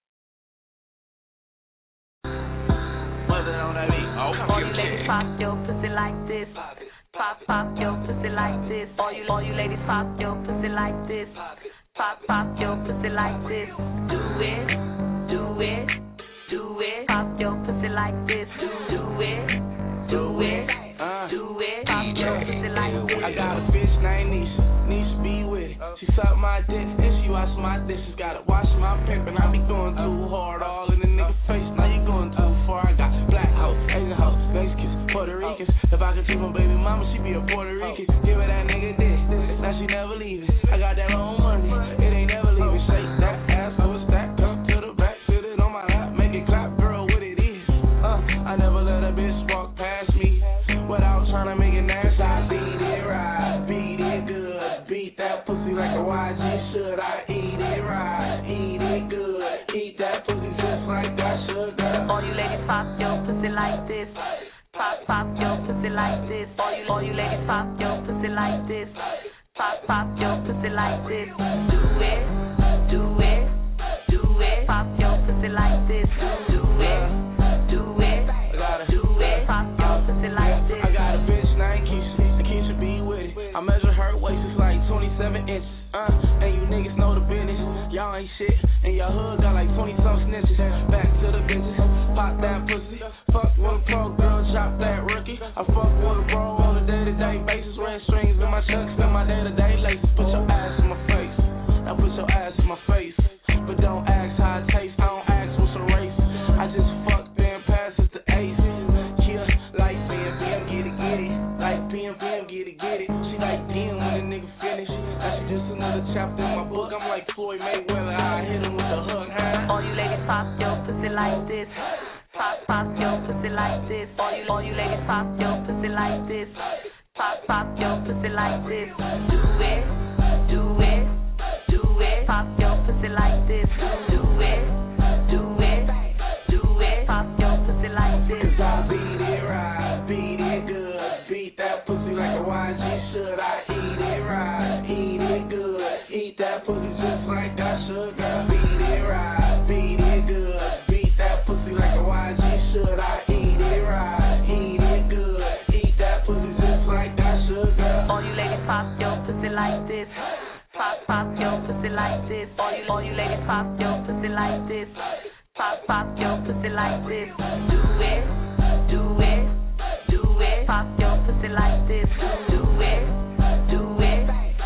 [SPEAKER 16] What's it on that beat? Oh,
[SPEAKER 8] all you ladies pop your pussy like this. Pop, pop your pussy like this. All you, all you ladies pop your pussy like this. Pop, pop your pussy like this. Do it, do it, do it. Pop your pussy like this. Do, do it, do it, do it. Pop your pussy like this.
[SPEAKER 9] I got a bitch named Nisha, Nisha be with it. She suck my dick and she wash my dishes. Gotta wash my paper and I be going too hard all in the nigga face. Now you going too far. I got black hoes, Asian hoes, Mexicans, Puerto Ricans. If I could treat my baby mama, she be a Puerto Rican. Give her that nigga dick, now she never leaving. I got that long money, it ain't never leaving. Shake that ass, push that, come to the back, sit it on my lap, make it clap, girl, what it is. Uh, I never let a bitch walk past me without trying to make it nasty. I beat it right, beat it good, beat that pussy like a Y G should. I eat it right, eat it good, eat that pussy just like that sugar.
[SPEAKER 8] All you ladies pop your pussy like this. Pop, pop your pussy like this. All you, all you ladies pop your pussy like this. Pop, pop your pussy like this. Do it, do it, do it. Pop your pussy like this. Do it, do it, do it. Pop your pussy like this.
[SPEAKER 9] I got a bitch named Keisha, and Keisha be with it. I measure her waist, it's like twenty-seven inches. Uh, and you niggas know the business. Y'all ain't shit, and your hood got like twenty-some snitches. Back to the bitches, pop that pussy. Fuck with a pro girl, chop that rookie. I fuck with a bro on a day-to-day basis. Wearing strings in my chucks and my day-to-day laces. Put your ass in my face, now put your ass in my face. But don't ask how it tastes, I don't ask what's a race. I just fuck then pass it to Ace. Yeah, like P M P M, get it, get it. Like P M P M, get it, get it. She like damn when a nigga finish. Now she just another chapter in my book. I'm like Floyd Mayweather, I hit him with the hook, huh?
[SPEAKER 8] All you ladies pop your pussy like this. Pop, pop your pussy like this. All you, all you ladies pop your pussy like this. Pop, pop your pussy like this. Do it, do it, do it. Pop your pussy like this. Do it, do it, do it. Pop your pussy like this.
[SPEAKER 9] Cause I beat it right, beat it good. Beat that pussy like a Y G should. I eat it right, eat it good. Eat that pussy just like that sugar. Beat it right, beat it good. Beat that pussy like a Y G should. I eat it right, eat it good. Eat that pussy just like that sugar.
[SPEAKER 8] All you ladies pop your pussy like this. Pop, pop your pussy like this. All you, all you ladies pop your pussy like this. Pop, pop your pussy like this. Do it, do it, do it. Pop your pussy like this. Do it, do it.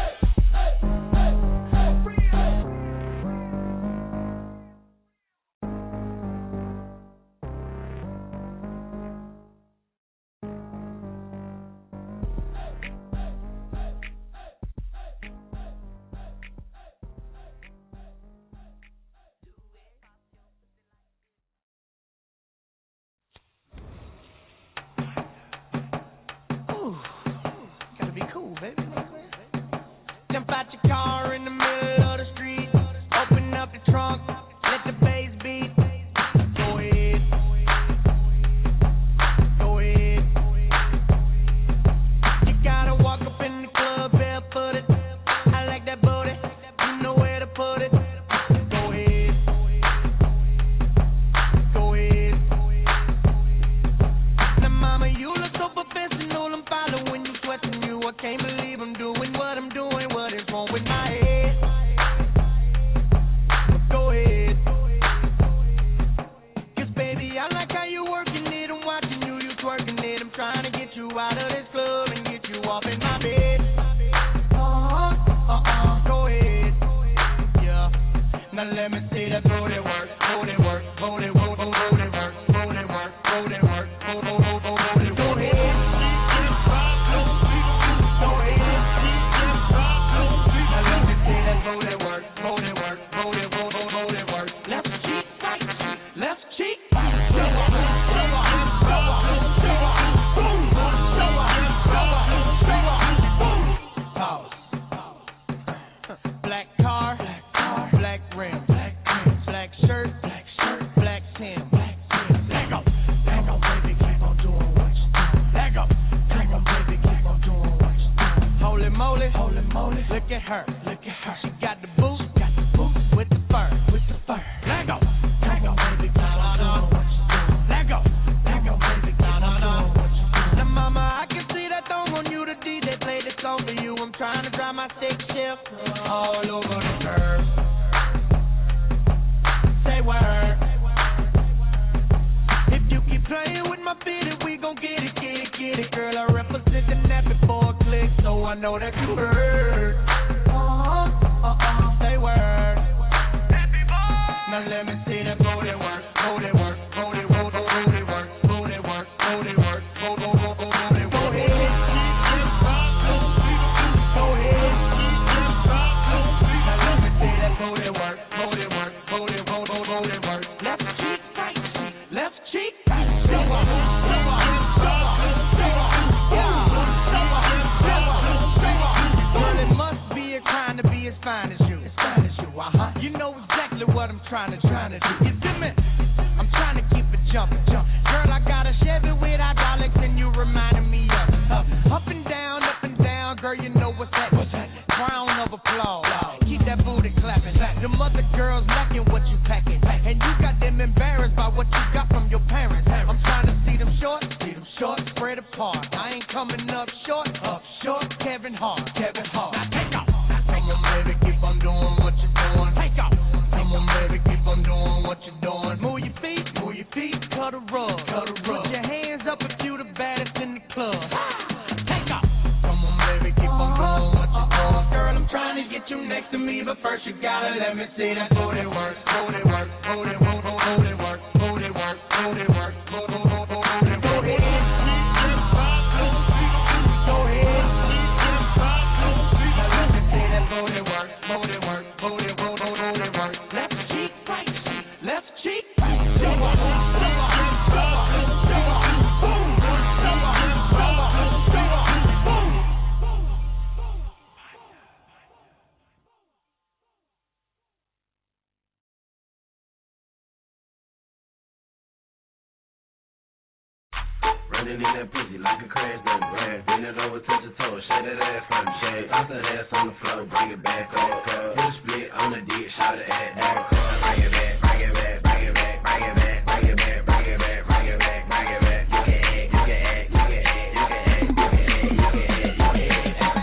[SPEAKER 10] Jump out your car in the middle of the street. Open up the trunk, let the bass beat. Go ahead, go ahead. You gotta walk up in the club barefooted. I like that booty, you know where to put it. Go ahead, go ahead. Now mama, you look so professional, I'm following you, sweating you. I can't believe I'm doing what I'm doing. What is wrong with my head? Go ahead. Cause baby, I like how you working it. I'm watching you, you twerking it. I'm trying to get you out of this club and get you up in my bed. Uh-huh, uh-uh, go ahead. Yeah. Now let me see that booty work, booty work, booty work, booty work, booty work, booty work, booty work, booty work. Go ahead. Go ahead. Now let me see that booty work. work, booty work, booty, booty, booty work. Left cheek, right cheek, left cheek. Show her, show her, show her, show her, boom. Show her, show her, show her, boom. Pause. Black car, black car, black rim, black rim, black shirt, black shirt, black Tim, black Tim. Let go, let go, baby, keep on doing what you doing. Let go, come on, baby, keep on doing what you doing. Holy moly, holy moly, look at her, look at her. She got the boots, got the boots with the fur, with the fur. Let go, let go, baby, keep on doing what you doing. Let go, let go, baby, keep on doing what you doing. Now, mama, I can see that thong on you. The D J played this song for you. I'm trying to drive my stick shift all over the curve. Say word. If you keep playing with my fitted, we gon' get it, get it, get it. Girl, I represent the net before a click, so I know that you heard. Uh-huh, uh-uh, say word. Now let me see that booty work, booty work, booty, booty, booty work, booty work, booty work, booty, booty, booty work. Go ahead. Go ahead. Now let me see that booty work, booty work, booty, booty, booty work. Left cheek, right cheek, left cheek. Show her, show her, show her, show her, yeah. Show her, show her, show her. Well, it must be a crime to be as fine as you, as fine as you, uh-huh. You know exactly what I'm trying to, trying to do. You feel me? I'm trying to keep it jumping, jumping. Girl, I got a Chevy with hydraulics and you reminding me of up, up and down, up and down. Girl, you know what's that? What's that? Round of applause. Keep that booty clapping. Them other girls lacking what you packing, and you got them embarrassed by what you got from your parents. I'm trying to see them short, see them short, spread apart. I ain't coming up short, up short. Kevin Hart, Kevin Hart. Now take off. Come on, baby, keep on doing what you're doing. Take off. Come on, baby, keep on doing what you're doing. Move your feet, move your feet, cut a rug, cut a rug. Put your hands up if you the baddest in the club. Take off. Come on, baby, keep on doing what you're doing. Girl, I'm trying to get you next to me, but first you gotta let me see that booty work, booty work, booty, booty, booty work, booty work, booty work, booty, booty, booty. Go ahead. Go ahead. Now let me see that booty work, booty work, booty, booty, booty work. Left cheek, right cheek, left cheek. Show her, show her, show her, show her, boom. Show her, show her, show her, boom.
[SPEAKER 17] Running in that pussy like a crash dump, right? Bend it over, touch your toes, shake that ass from the shade. Bounce that ass on the floor, bring it back up. Hit a split on the dick, shout it at that. Bring it back, bring it back, bring it back, bring it back, bring it back, bring it back, bring it back, bring it back. You can act, you can act, you can act, you can act, you can act, you can act, you can act.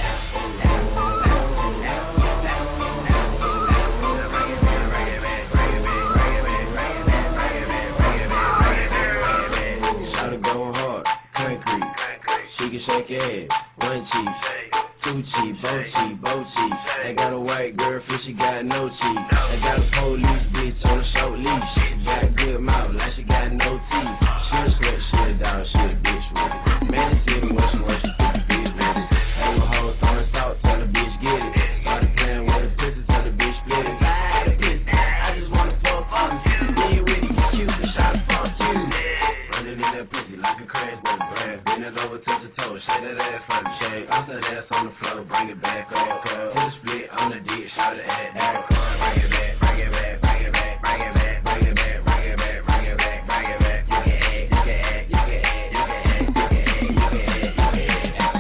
[SPEAKER 17] Shake your head, one cheek, two cheek, both cheek, both cheek. I got a white girl, for she got no cheek. I got a police bitch on a short leash. She got a good mouth, like she got no teeth. She a sweat, she a dog, she a bitch with it. Man, it's even what she wants, she think the bitch with it. Hang with hoes, throwing salt, tell the bitch get it. Started playing with a pussy, tell the bitch split it. I just wanna fuck you. Then you really get cute, and try to fuck you. Running in that pussy like a crash dump, bruh. Bend it over, touch your toes, shake that ass from the shade. Bounce that ass on the floor, bring it back up. Hit a split on the dick, shout it at that. Bring it back, bring it back, bring it back, bring it back, bring it back, bring it back, bring it back, bring it back. You can act, you can act, you can act, you can act, you can act, you can act, you can act.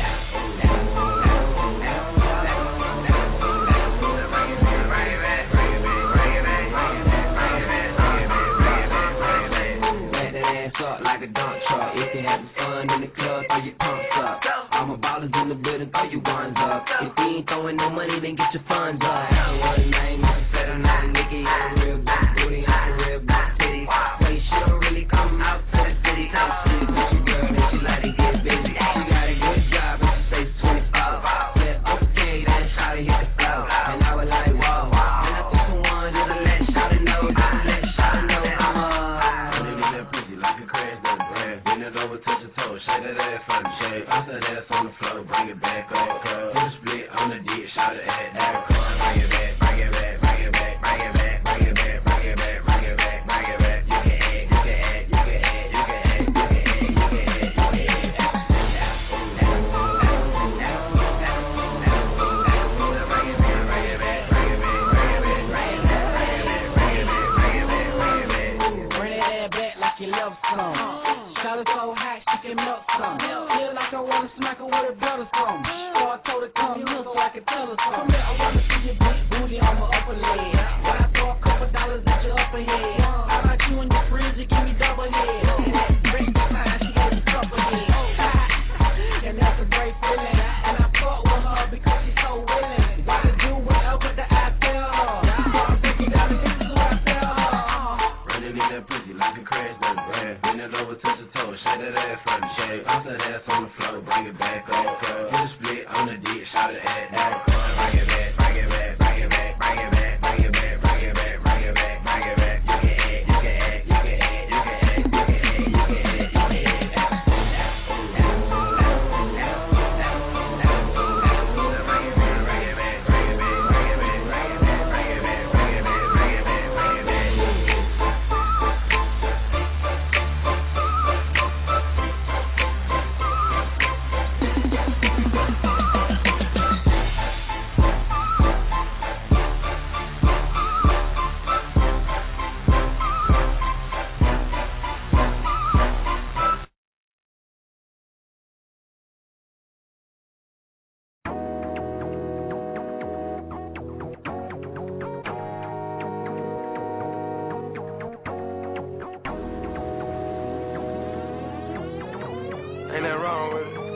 [SPEAKER 17] Like a dump truck. If you having fun in the club, throw your pumps up. All my ballers in the building, throw your ones up. If you ain't throwing no money, then get your funds up. One name, I'm set on that nigga. I'm a real big booty, I'm a real big titty. Wait, she don't really come out to the city. She a pussy girl and she like to get busy. She got a good job and she stays twenty-four. Yeah, okay, that's how to hit the flow. And I was like, whoa. And I took some one just to let Shawty know, just to let Shawty know I'm a running in that pussy like a crash dump, bruh. Bend it over, touch your toes, shake that ass from the shade. Bounce that ass on the floor, bring it back up. Hit a split on the dick, shout it at that. Bring it back.
[SPEAKER 9] and melt some. Feel like I wanna smack her with a butter some. So I told her come here so I can tell her some. I wanna see your big booty on my upper leg. When I throw a couple dollars at your upper head. How about you and your friends, you give me double head. And that break behind, she gave me couple head. And that's a great feeling. And I fought with her because she's so willing. What to do whatever that I tell her. So I'm breaking down and this is what I tell her.
[SPEAKER 17] Running in that pussy like a crash dump brand. Bend it over, touch the toe, shake that ass on the shade. Bounce that ass on the floor, bring it back up. Hit a split on the dick, shout it at that. Bring it back, bring it back, bring it back, bring it back, bring it back, bring it back, bring it back, bring it back. You can act, you can act, you can act, you can act, you can act, you can act, you can act.
[SPEAKER 18] Ain't that wrong with it?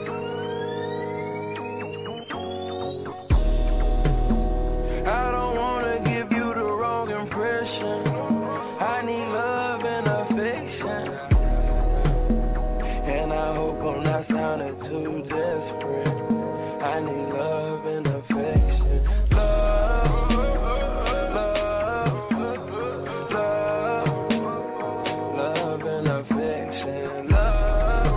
[SPEAKER 18] I don't wanna give you the wrong impression. I need love and affection. And I hope I'm not sounding too desperate. I need love and affection. Love, love, love, love and affection. Love.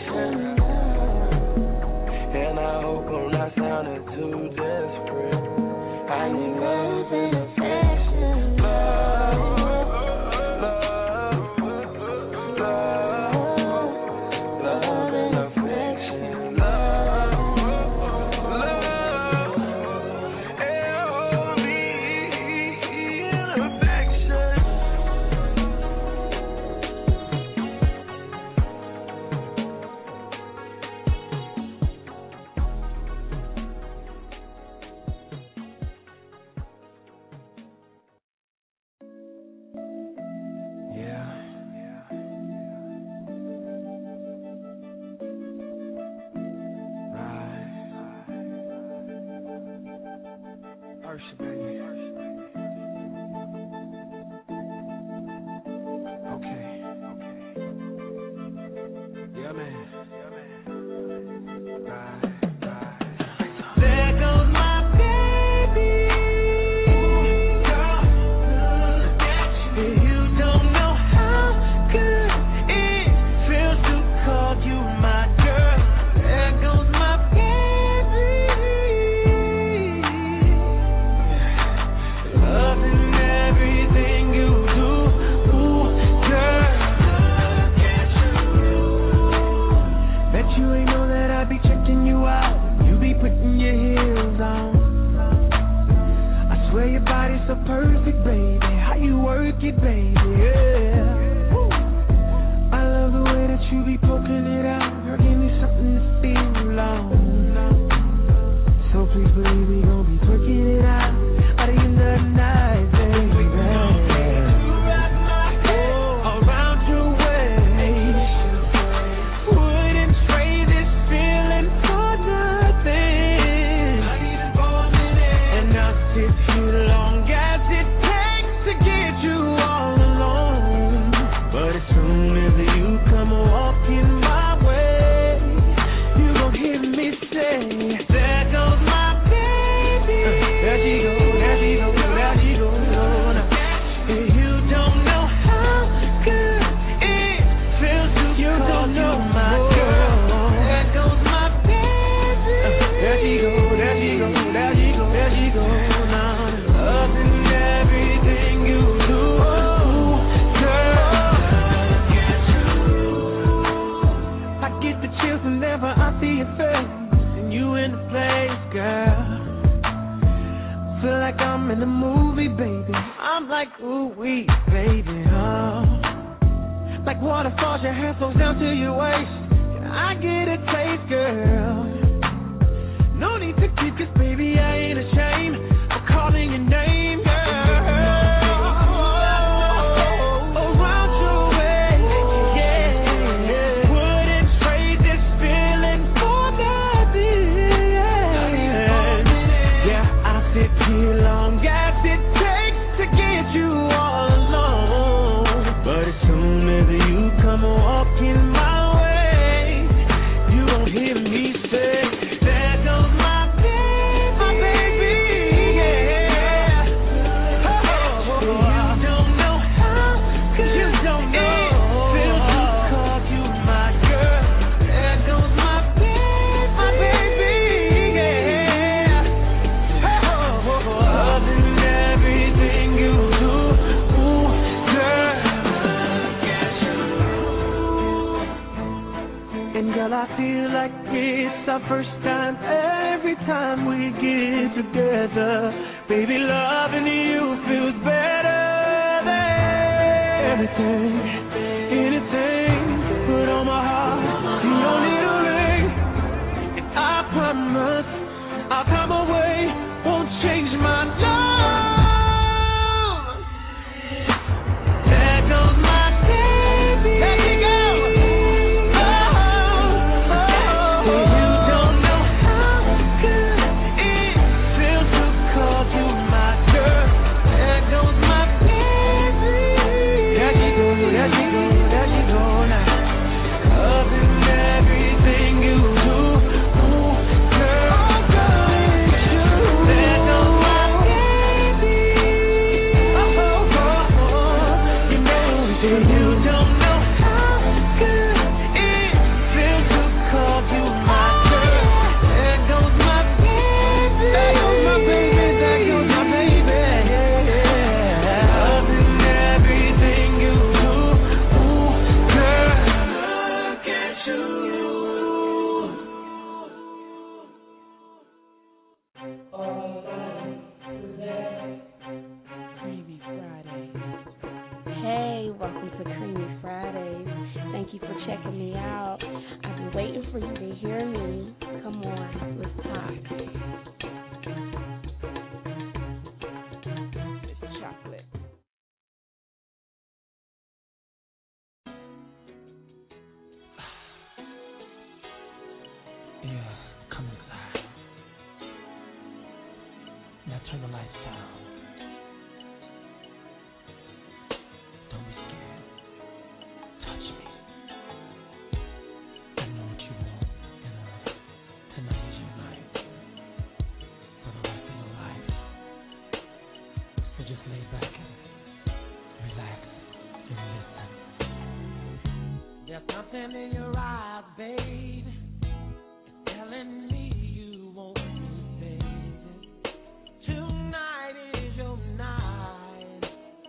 [SPEAKER 19] And I hope I'm not sounding too desperate. Everything you do, ooh, girl, Thank you for checking me out. I've been waiting for you to hear me. Come on, let's talk. It's chocolate.
[SPEAKER 20] Yeah, come inside. Now turn the lights down. Don't be scared. Touch me. I know what you want. You know, tonight is your night. For the rest of your life. So just lay back and relax and listen.
[SPEAKER 10] There's something in your eyes, babe. It's telling me you want me, baby. Tonight is your night.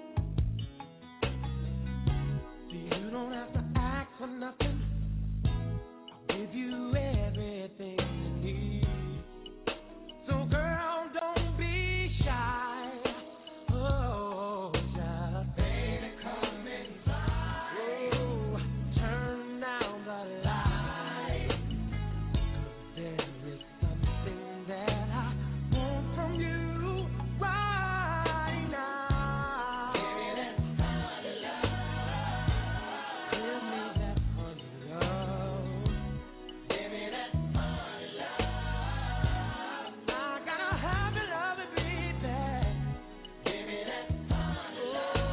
[SPEAKER 10] You don't have to ask for nothing. I'll give you everything you need. So girl, don't be shy. Oh, just baby, come inside. Oh, turn down the light. 'Cause there is something that I want from you right now. Give me that honey love. Give me that honey love. Give me that honey love. I gotta have your love, baby. Give me that honey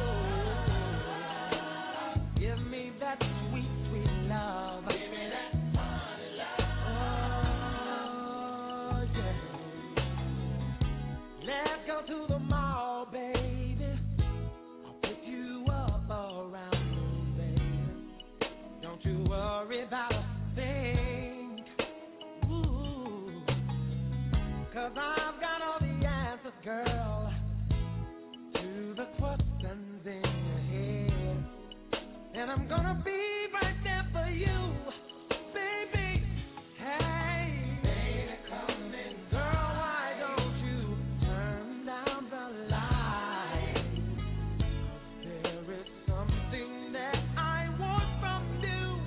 [SPEAKER 10] love. Give me that sweet, sweet love. Give me that honey love. Oh, yeah. Let's go to the mall, baby. I'll pick you up around noon, baby. Don't you worry about a thing. Ooh. 'Cause I've got all the answers, girl, to the questions in your head. And I'm gonna be right there for you, baby. Hey, baby, come in. Girl, why don't you turn down the light? 'Cause there is something that I want from you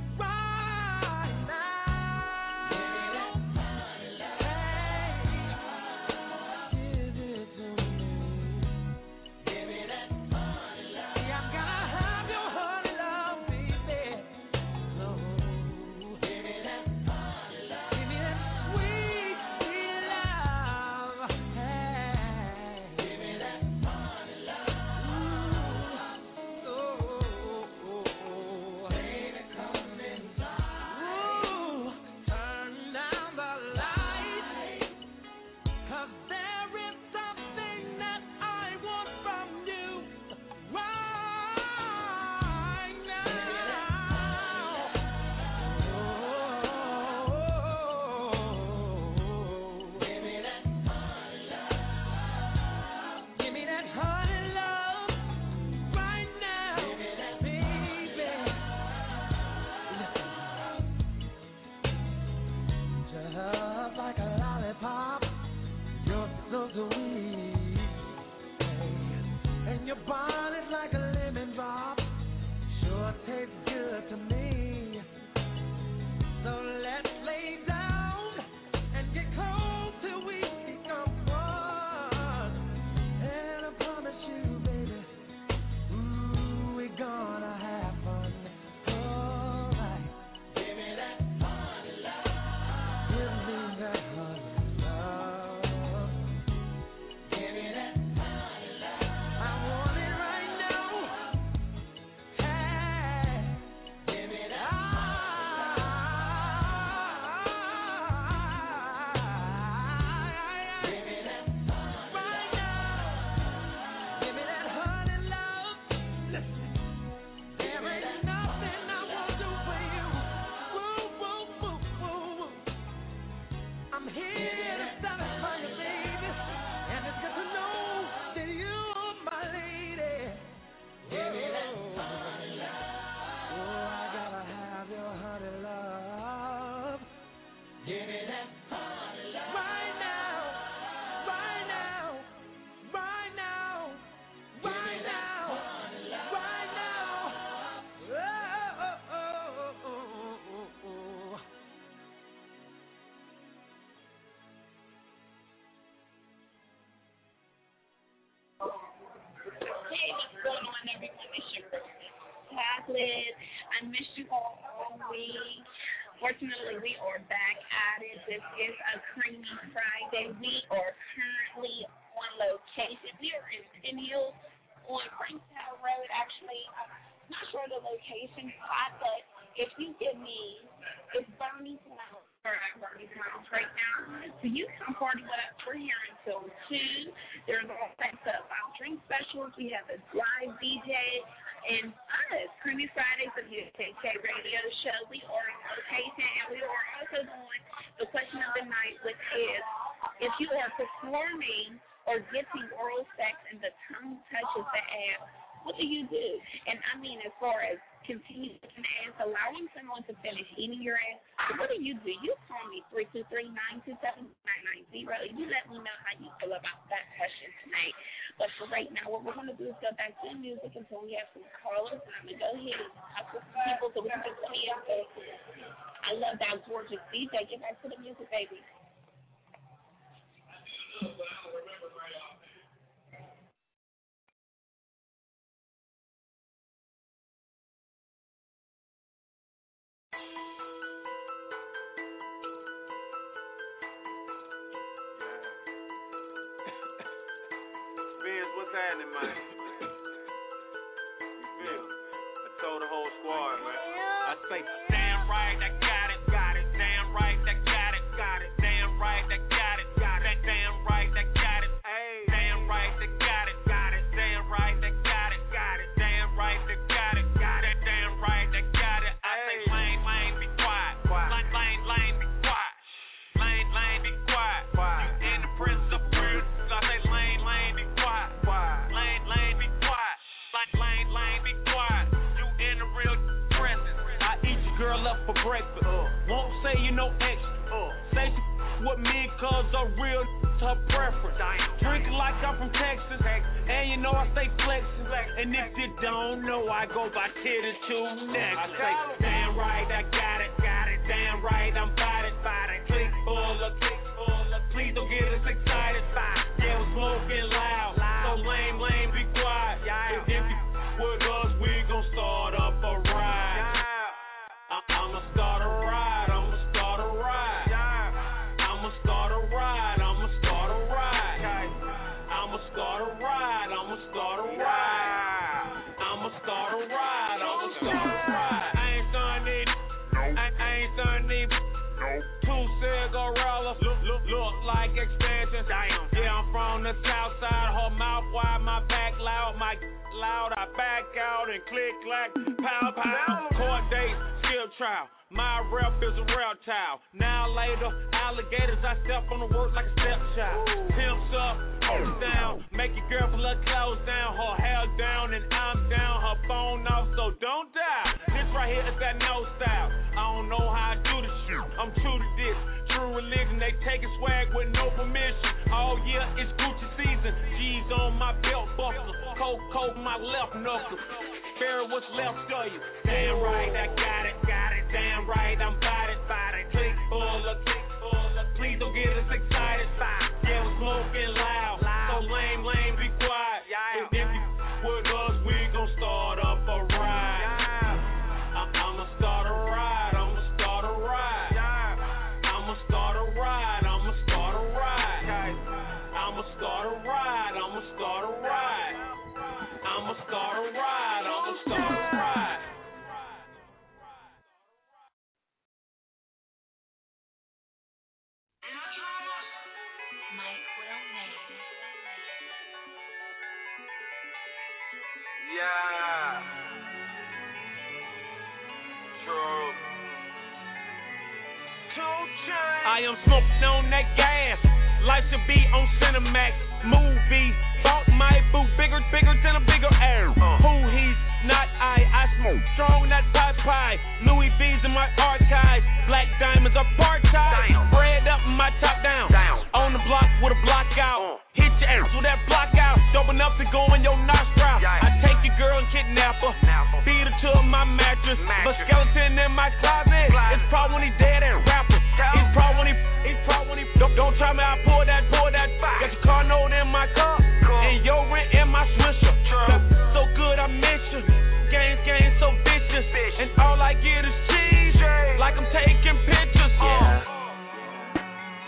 [SPEAKER 10] right now. Give me that honey love. Hey,
[SPEAKER 21] Unfortunately, we are back at it. This is a Creamy Friday. We are currently on location. We are in Penn Hills on Franktown Road. Actually, I'm not sure the location spot, but if you give me, it's Bernie's Lounge. We're at Bernie's Lounge right now. So you come party with us. We're here until two. There's all types of um, drink specials. We have a live D J. And us, Creamy Fridays of the K K Radio Show. We are on location, and we are also doing the question of the night, which is, if you are performing or giving oral sex and the tongue touches the ass, what do you do? And I mean, as far as continuing the ass, allowing someone to finish eating your ass, what do you do? You call me three two three, nine two seven, nine nine zero. You let me know how you feel about that question tonight. But for right now, what we're going to do is go back to the music until we have some callers. And I'm going to go ahead and talk to some people so we can get see it. I love that gorgeous D J. Get back to the music, baby.
[SPEAKER 16] What's happening, man? You feel? I told the whole squad, man. I say, damn right, I got it, got it. Damn right, I got it, got it. Damn right, I got it, got it. Damn right, I got it. Hey, damn right, I got it, got it. Damn right, I got it, got it. Damn right, I got it, got it. Damn right, I got it. I say, lane, lane, be quiet. Lane, lane, lane, be quiet. Lane, lane, be quiet. You in the presence of weird. So I say, lane, lane, be quiet. Lane, lane, be quiet. Lane, lane, lane, be quiet. You in the real presence. I eat your girl up for breakfast. Uh, Won't say you no extra. Uh, say she with me cause a real her preference. Drinking like I'm from Texas. And you know I stay flexing. And if you don't know, I go by titty two next. I say, damn right, I got it, got it. Damn right, I'm about it, about it. Click full of, click full of. Please don't get us excited. Yeah, we're smoking loud. So lame, lame, be quiet. If you with us, we gon' start up a ride. I- I'ma start a ride. I'ma start a ride. I'ma start a ride. I'ma start a ride. I'ma start a ride. I'ma start a ride. I'ma start a ride. I'ma start a ride. I ain't starting these. I ain't starting these. Two cigarillas look, look, look like extensions. Yeah, I'm from the south side. Her mouth wide, my back loud, my loud. I back out and click clack, pow pow. Court date, skill trial. My rep is a reptile. Now later, alligators. I step on the work like a stepchild. Pimps up, pumps down. Make your girl pull her clothes down, her hair down, and I'm down. Her phone off, so don't die. This right here is that no style. I don't know how I do this shit. I'm true to this. True religion, they taking swag with no permission. All year it's Gucci season. G's on my belt buckle. Cold, cold, my left knuckle. Spare what's left of you. Damn right, I got it, got it. Damn right, I'm bout it, bout it. Click full of, click full of. Please don't get us excited. Yeah, we're smoking loud. So lame, lame, be quiet. If you with us, we gon' start up a ride. I'ma start a ride. I'ma start a ride. I'ma start a ride. I'ma start a ride. I'ma start a ride. I'ma start a ride. I'ma start a ride. I'ma start a ride. Yeah. True. I am smoking on that gas. Life should be on Cinemax. Movie. Bought my boo bigger, bigger than a bigger air. Uh. Who he's not I. I smoke strong, not pie pie. Louis V's in my archives. Black diamonds are part-time. Bread up, my top down. down. On the block with a block out. Uh. Hit your ass with that block out. Dope enough to go in your nostril. Yeah. I take your girl and kidnap her. Snapper. Feed her to my mattress. mattress. But skeleton in my closet. closet. It's probably when he dead and rapper. He's probably when he, he's probably when he, don't, don't try me, I pour that, pour that. Fire. Got your car note in my car. Cool. And your rent in my swisher. True. So good I miss you. Games, games so vicious. vicious. And all I get is cheese. Jay. Like I'm taking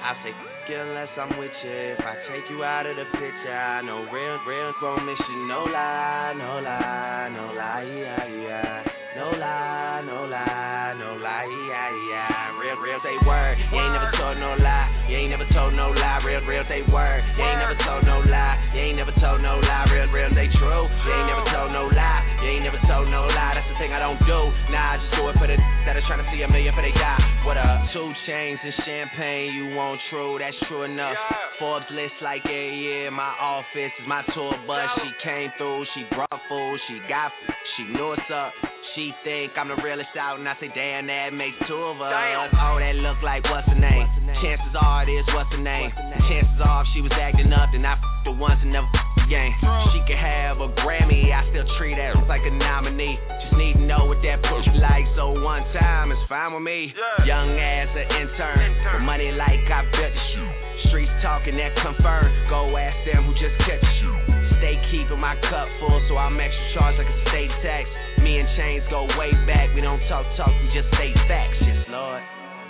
[SPEAKER 17] I say unless I'm with you. If I take you out of the picture, I know real, real gon' miss you. No lie, no lie, no lie, yeah, yeah. No lie, no lie, no lie, yeah, yeah. Real, real say word. You ain't never told no lie. You ain't never told no lie. Real, real say word. You ain't never told no lie. You ain't never told no lie. Real, real say true. You ain't never told no lie. You ain't never told no lie. That's the thing I don't do. Nah, I just do it for the that are trying to see a million for they die. What up? Two chains and champagne, you want true? That's true enough. Forbes list like a year. My office is my tour bus. She came through. She brought food. She got food. She knew what's up. She think I'm the realest out, and I say, damn, that makes two of us. Damn. Oh, that look like what's her name? What's her name? Chances are it is what's her name? What's her name? Chances are if she was acting up, then I f***ed the ones and never f***ed again. She could have a Grammy, I still treat her like a nominee. Just need to know what that pussy like, so one time is fine with me. Yeah. Young ass an intern, intern. With money like I built the shoe. Streets talking that confirmed. Go ask them who just catch you. Stay keeping my cup full, so I'm extra charged like a state tax. Me and Chains go way back. We don't talk talk, we just say facts. Yes, Lord.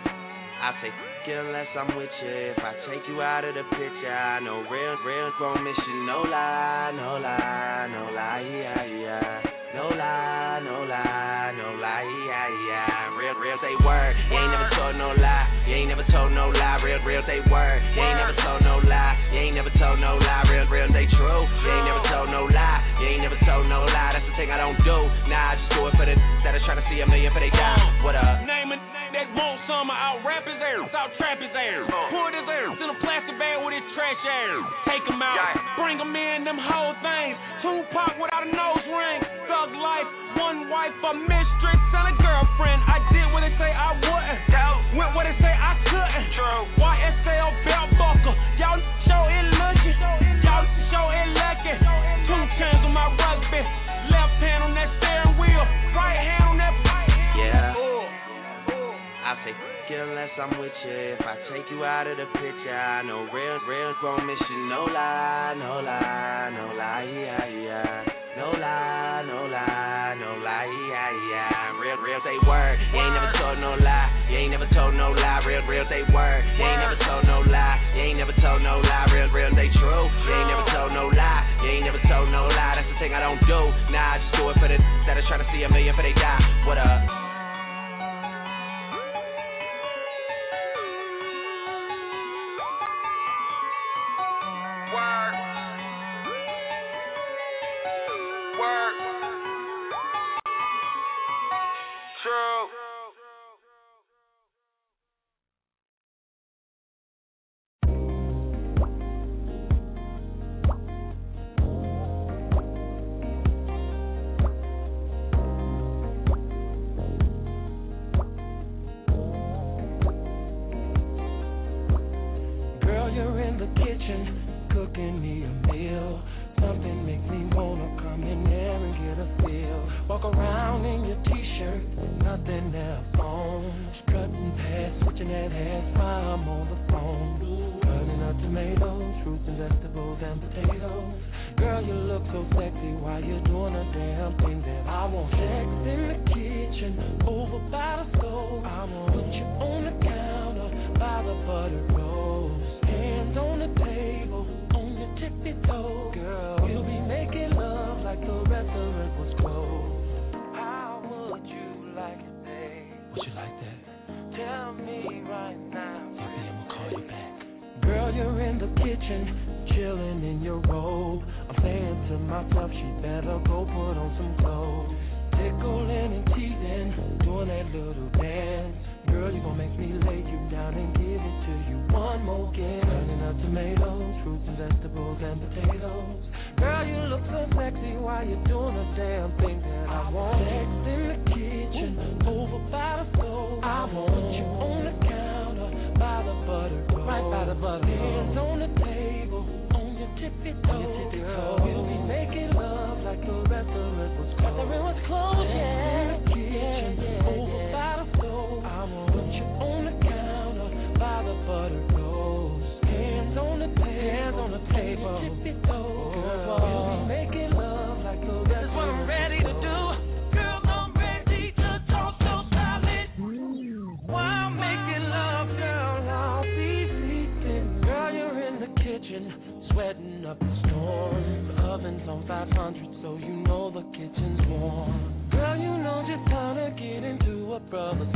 [SPEAKER 17] I say unless I'm with you. If I take you out of the picture, I know real, real gon' miss you. No lie, no lie, no lie, yeah, yeah. No lie, no lie, no lie, yeah, yeah. Real, real say word. You ain't never told no lie. You ain't never told no lie. Real, real say word. You ain't never told no lie. You ain't never told no lie. Real, real say true. You ain't never told no lie. You ain't never told no lie. That's the thing I don't do. Nah, I just do it for the that are trying to see a million for they die. What up?
[SPEAKER 3] Name it. That want summer, out rap his air, out trap his air, pour his air, in a plastic bag with his trash air. Take him out, bring him in, them whole things. Tupac without a nose ring, thug life, one wife, a mistress, and a girlfriend. I did what they say I wouldn't, went what they say I couldn't. True. Y S L belt buckle, y'all show it looking, y'all show it lucky. Two chains on my rugby, left hand on that steering wheel, right hand on that.
[SPEAKER 17] Yeah. I say unless I'm with you. If I take you out of the picture, I know real, real gon' miss you. No lie, no lie, no lie, yeah, yeah. No lie, no lie, no lie, yeah, yeah. Real, real say word. You ain't never told no lie. You ain't never told no lie. Real, real say word. You ain't never told no lie. You ain't never told no lie. Real, real say true. You ain't never told no lie. You ain't never told no lie. That's the thing I don't do. Nah, I just do it for the that are trying to see a million for they die. What up?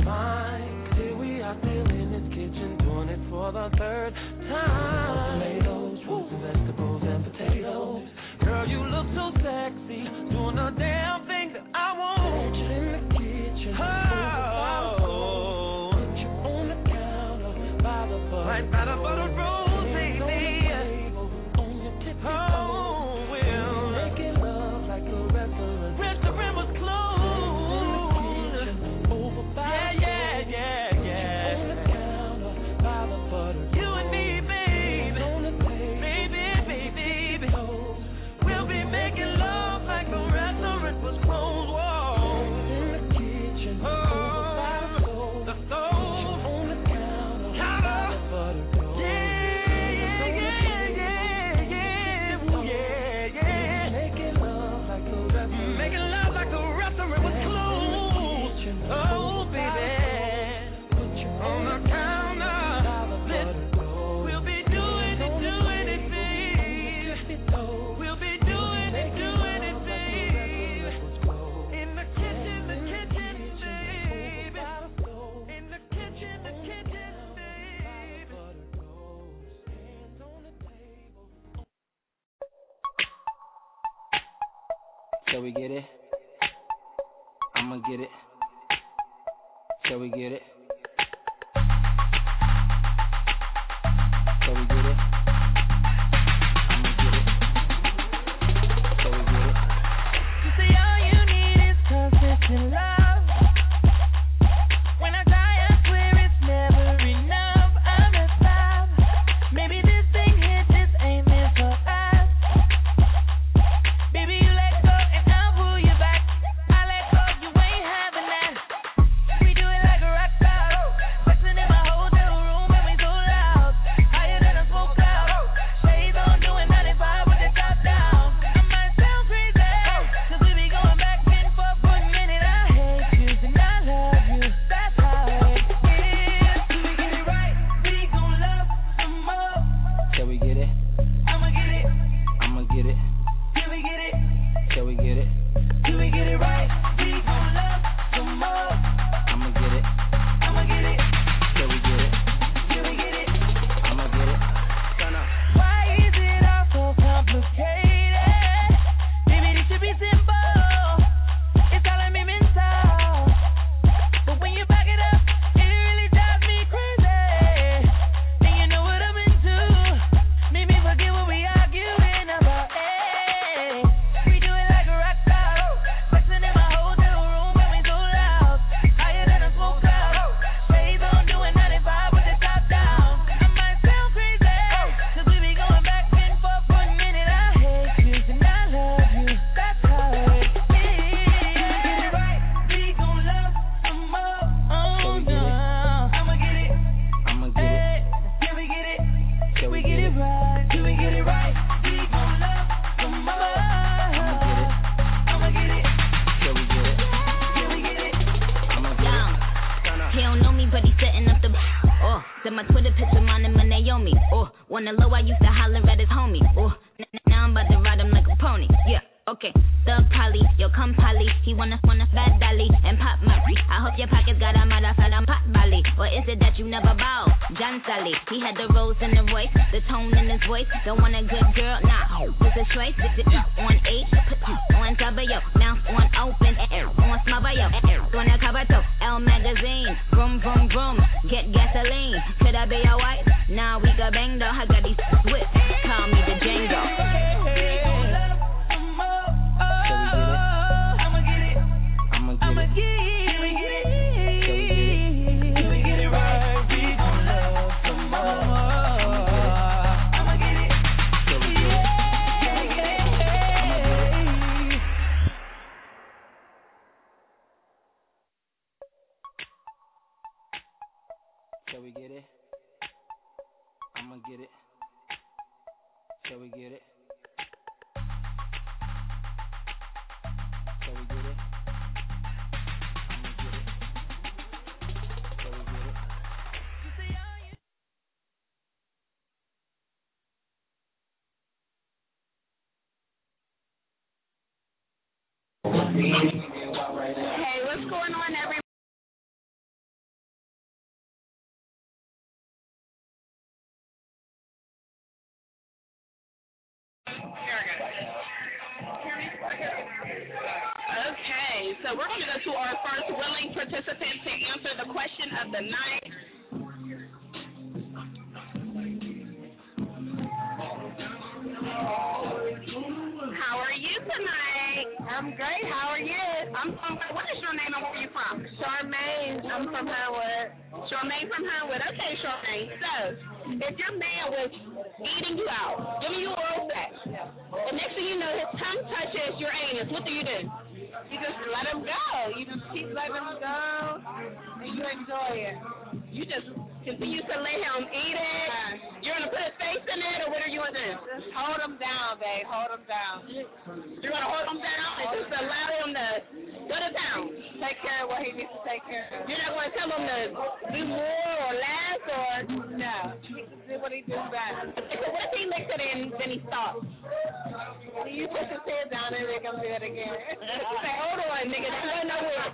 [SPEAKER 10] fine. Here we are still in this kitchen doing it for the third time. Tomatoes, fruits and vegetables and potatoes. Girl, you look so sexy, doing the damn thing that I want. You in the kitchen, oh, put you on the counter by the butter, right by the butter roll, baby. On your tippy toes, oh, well, making love like a restaurant. Restaurant was closed. Over by yeah, yeah, yeah, yeah. On the counter by the butter. You and me, baby, baby, baby, baby. We'll be making love like the restaurant was closed. Whoa. In the kitchen, oh, over by the stove, the stove on the counter, counter. By the butter roll. Yeah, yeah, yeah, yeah, yeah, ooh, yeah, yeah. Making love like the restaurant, making love like the restaurant was closed. Oh, baby, put you on the counter. We'll be doing it, doing it, baby. We'll be doing it, doing it, baby. In the kitchen, the kitchen, baby. In the kitchen, the kitchen, baby.
[SPEAKER 17] Shall we get it? I'ma get it. Shall we get it? Shall we get it? I'ma get it. Shall we get it?
[SPEAKER 10] You say all you need is consistent love. When I die, I swear it's never enough. I'm a five. Maybe this thing here just ain't meant for us. Baby, you let go and I'll pull you back. I let go, you ain't having that. We do it like a rock star. Flexing in my hotel room and we so loud. Higher than a smoke cloud. Shades on, doing ninety-five with the top down. I might sound crazy, cause we be going back and forth for a minute. I hate you and I love you. That's how it is. Till we get it right, we gon' love some more.
[SPEAKER 17] Shall we get it?
[SPEAKER 10] I'ma get it.
[SPEAKER 17] I'ma get it.
[SPEAKER 10] Till we get it.
[SPEAKER 17] Shall we get it?
[SPEAKER 10] Till we get it right, we gon' love some more.
[SPEAKER 17] I'ma get it.
[SPEAKER 10] I'ma get it.
[SPEAKER 17] Shall we get it?
[SPEAKER 10] Till we get it.
[SPEAKER 17] I'ma get it. Turn up.
[SPEAKER 10] Why is it all so complicated? Maybe this should be simple. It's all I'm mental. But when you back it up, it really drives me crazy. And you know what I'm into. Made me forget what we arguing about. Hey, we do it like a rock star. Flexing in my hotel room and we so loud. Higher than a smoke cloud. Shades on, doing ninety-five with the top down. I might sound crazy, cause we be going back and forth for a minute. I hate you and I love you. That's how it is. Right, we gon' love some more. Oh no, I'ma get it.
[SPEAKER 17] I'ma get it.
[SPEAKER 10] Till we get it.
[SPEAKER 17] Shall
[SPEAKER 10] We
[SPEAKER 17] we
[SPEAKER 10] get
[SPEAKER 17] get
[SPEAKER 10] it
[SPEAKER 17] it?
[SPEAKER 10] right. Till we get it right. We gon' love some more.
[SPEAKER 17] I'ma get it.
[SPEAKER 10] I'ma get it.
[SPEAKER 17] Shall we get it?
[SPEAKER 10] Till we get it.
[SPEAKER 17] I'ma get it. Turn up.
[SPEAKER 8] He don't know me, but he setting up the. Oh, send my Twitter picture, mine and my Naomi. Oh, wanna low, I used to holler at his homie. Oh, n- n- now I'm about to ride him like a pony. Yeah, okay. The Polly, yo, come Polly. He wanna wanna fat dolly and pop Murray. I hope your pockets got a mother salam pot Bali. Or is it that you never bow? John Sally, he had the rose in the voice, the tone in his voice. Don't want a good girl, nah. This is choice. This is on eight, put on top of yo, mouth on open, air on smother yo, air on the cover toe. L magazine, vroom vroom vroom, get gasoline. Could I be your wife? Nah, we got bang though. I got these whips. Call me the Django.
[SPEAKER 10] I'ma get it.
[SPEAKER 17] I'ma get
[SPEAKER 10] I'ma
[SPEAKER 17] it.
[SPEAKER 10] get it. Till we get it. Till we get it right, we gon' love some more. I'ma get it.
[SPEAKER 17] Shall we get it?
[SPEAKER 10] Till we get it.
[SPEAKER 17] Shall we get it? I'ma get it. Shall we get it? Shall we get it? I'ma get it. Shall we get it?
[SPEAKER 21] Hey, what's going on, everybody?
[SPEAKER 7] Okay, so we're going to go to our first willing participant to answer the question of the night. How are you tonight? I'm great. How are you? I'm from, what is your name and where are you from? Charmaine. I'm from Hernwood. Charmaine from Hernwood. Okay, Charmaine. So, if your man was eating you out, giving you oral sex, and next thing you know, his tongue touches your anus, what do you do? You just let him go. You just keep letting him go, and you enjoy it. You just continue to let him eat it. You're going to put his face in it, or what are you going to do? Just hold him down, babe. Hold him down. You're going to hold him down and just allow him to go to town. Take care of what he needs to take care of. You're not going to tell him to do more or less, or no. He can do what he does best. So what if he licks it and then he stops? You put his head down and make him do it again. Say, hold on, nigga. That's not nowhere.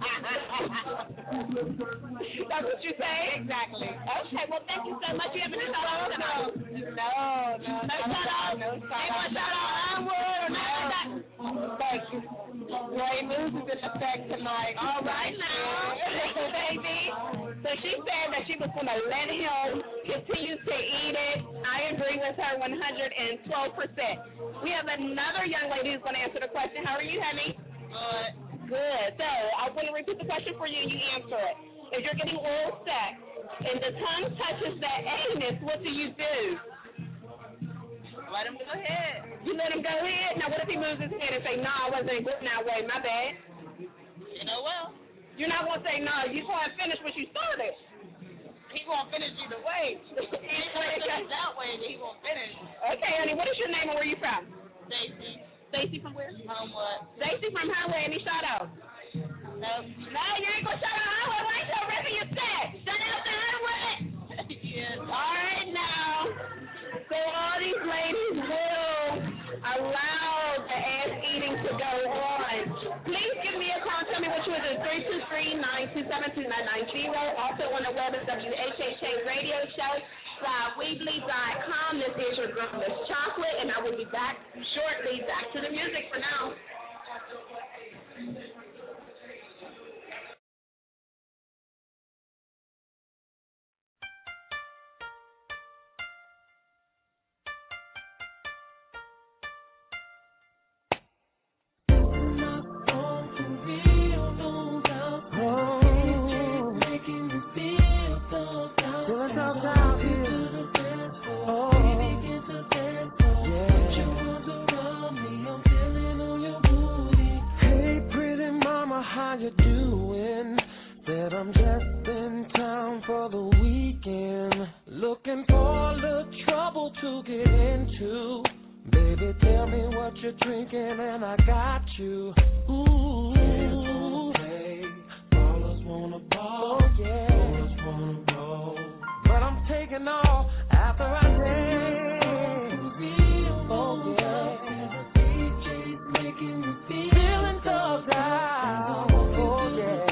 [SPEAKER 7] That's what you say? Exactly. Okay, well, thank you so much. You have any shout out? No, no, no. No shout out? No shout out. Shout out Ironwood or nothing like that? Thank you. Ray Moose is in effect tonight. All right now. Baby. So she said that she was going to let him continue to eat it. I agree with her one hundred twelve percent. We have another young lady who's going to answer the question. How are you, honey? Good. Good. So I'm going to repeat the question for you and you answer it. If you're getting oral sex and the tongue touches that anus, what do you do? Let him go ahead. You let him go ahead? Now, what if he moves his head and say, no, I wasn't going that way, my bad? You know, well, you're not going to say, no, you're going to finish what you started. He's going to finish either way. He's going to finish that way, and he's going to finish. Okay, honey, what is your name and where are you from? Stacy. Stacy from where? Homewood. Stacy from Homewood. Any shout out? No. No, you ain't going to shout out Homewood. Why ain't you ripping your set? Shout out to Homewood. Yeah. All right, now. So all these ladies will allow the ass eating to go on. Please give me a call. Tell me what you would do. three two three, nine two seven, two nine nine zero. Also on the web is W H H A Radio Show. Weebly dot com. This is your girl, Miss Chocolate, and I will be back shortly. Back to the music for now.
[SPEAKER 18] I'm just in town for the weekend, looking for a little trouble to get into. Baby, tell me what you're drinking and I got you. Ooh, hey, ballers wanna ball, oh, yeah. Ballers wanna roll, but I'm taking off after I dance. Oh yeah, the D J's making me feel feeling so down. Oh yeah.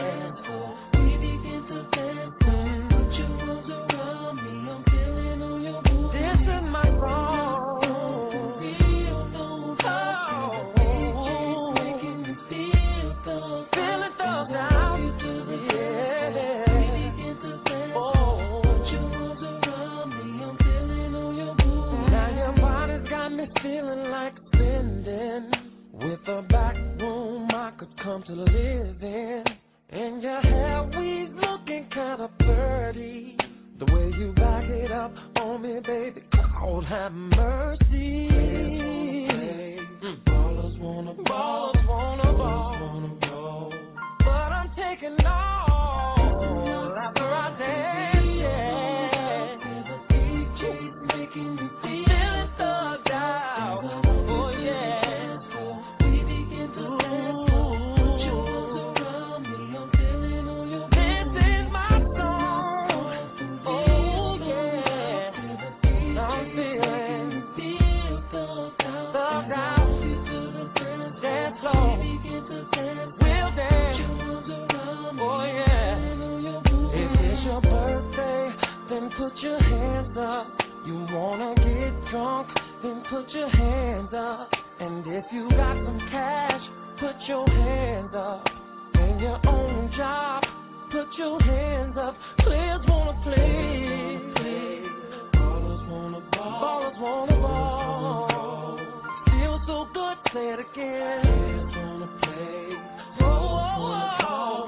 [SPEAKER 18] Feeling like spending with a back room I could come to live in. And your hair weave's looking kind of pretty. The way you back it up on me, baby, Lord have mercy. Mm. Ballers wanna ball, ballers wanna ball, wanna ball. But I'm taking all after I dance, yeah. The D J's making me feel feeling thugged out. Oh yeah. We begin to dance. Put your arms around me. I'm feeling on your body. This is my song. Oh yeah. I'm feeling feel thugged out. Thugged out. Dance slow. We'll dance. Oh yeah. If it's your birthday, then put your hands up. You wanna get drunk, then put your hands up. And if you got some cash, put your hands up. And your own job, put your hands up. Players wanna play. Ballers wanna ball. Ballers wanna ball. Feel so good, say it again. Players wanna play. Oh, oh, oh.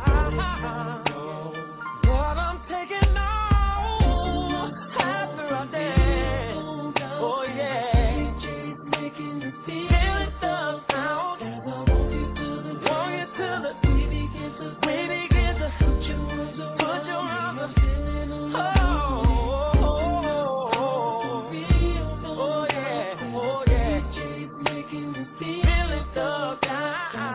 [SPEAKER 18] What I'm taking on after I dance. Oh, yeah. D J's making you feel it the sound. Want you to the we begin to we begin to put your arms around. Put your arms around. Oh, oh, oh, oh, yeah, oh, yeah. D J's making you feel it the sound.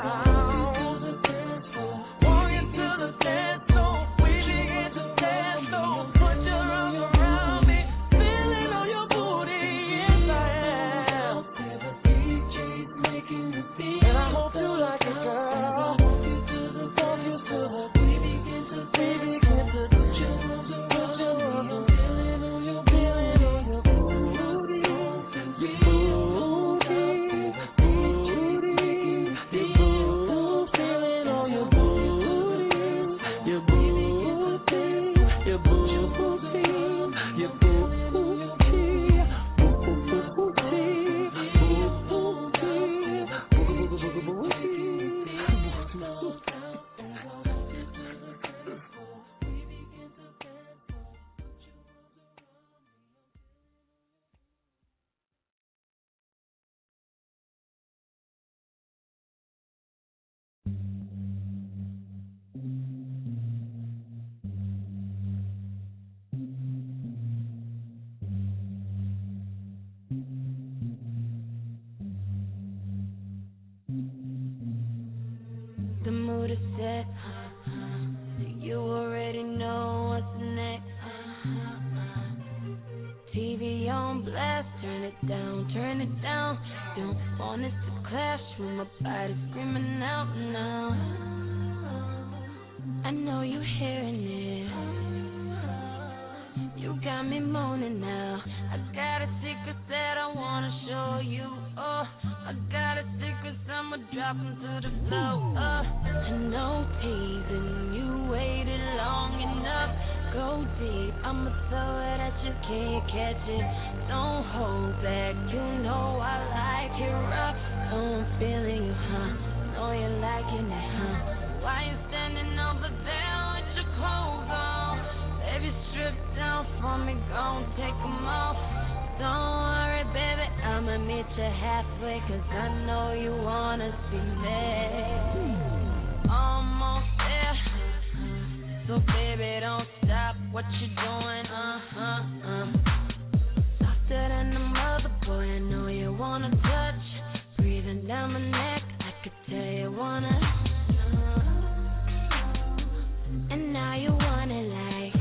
[SPEAKER 18] Want you to the dance floor. We begin to dance floor. Put your arms around me. Feeling on your booty. Yes, I am. D J's making you feel. And I hope you like it, girl. Want you to the, want you to the. We begin to, we begin to put your arms around. Put your arms around. Feeling on your, feeling on your booty. Your booty, booty, your booty. Feeling on your booty. Your booty, your booty, your booty.
[SPEAKER 2] The mood is set. You already know what's next. T V on blast, turn it down, turn it down. Don't want this to clash with my body screaming out now. I know you hearing it. You got me moaning now. I got a secret that I wanna show you. Oh, I got a secret, I'ma drop 'em to the floor. Uh, I know teasing you waited long enough. Go deep, I'ma throw it at you, can't catch it. Don't hold back, you know I like it rough. Oh, I'm feeling you, huh? Know you're liking it, huh? Why you standing over there with your clothes on? Baby, strip down for me, gon' take 'em off. Don't worry, baby, I'ma meet you halfway, 'cause I know you wanna see me. Almost there, so baby, don't stop what you doing, uh-huh, uh. Softer than a mother, boy, I know you wanna touch. Breathing down my neck, I could tell you wanna. And now you want it like,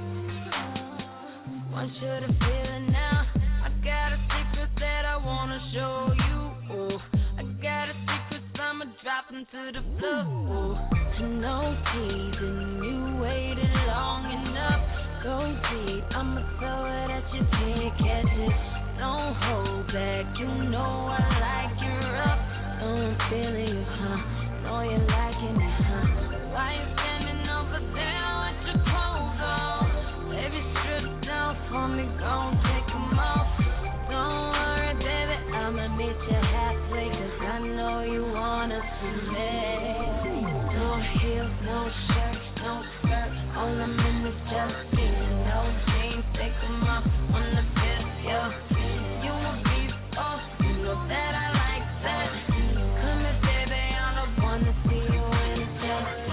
[SPEAKER 2] want you to feel it now. I got a secret that I wanna show you. Oh, I got a secret, I'ma drop 'em to the floor. Oh, no teasing, you waited long enough. Go deep, I'ma throw it at you, can't catch it. Don't hold back, you know I like you rough. Oh, I'm feeling you, huh? Know you're liking it, huh? Why you standing over there with your clothes on? Baby, strip down for me, gon' take 'em off. Don't worry, baby, I'ma meet you halfway, 'cause I know you wanna see me. No heels, no shirt, no skirt, all I'm in is just skin. No jeans, take 'em off on the fifth, yeah. You a beast, oh, you know that I like that. Come here, baby, I'm the one to see you in the chest.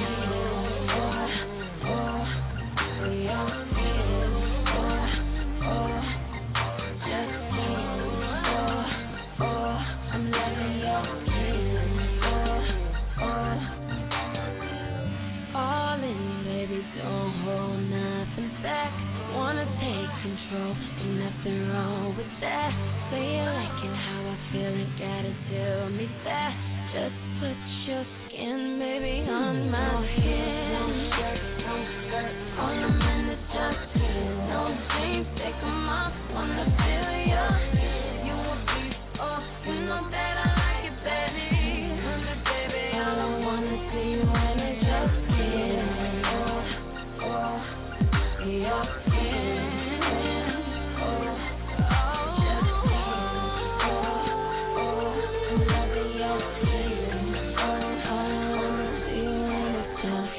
[SPEAKER 6] your skin. Oh, oh, just oh, oh, I'm loving your skin. Oh, oh, see you in the dark.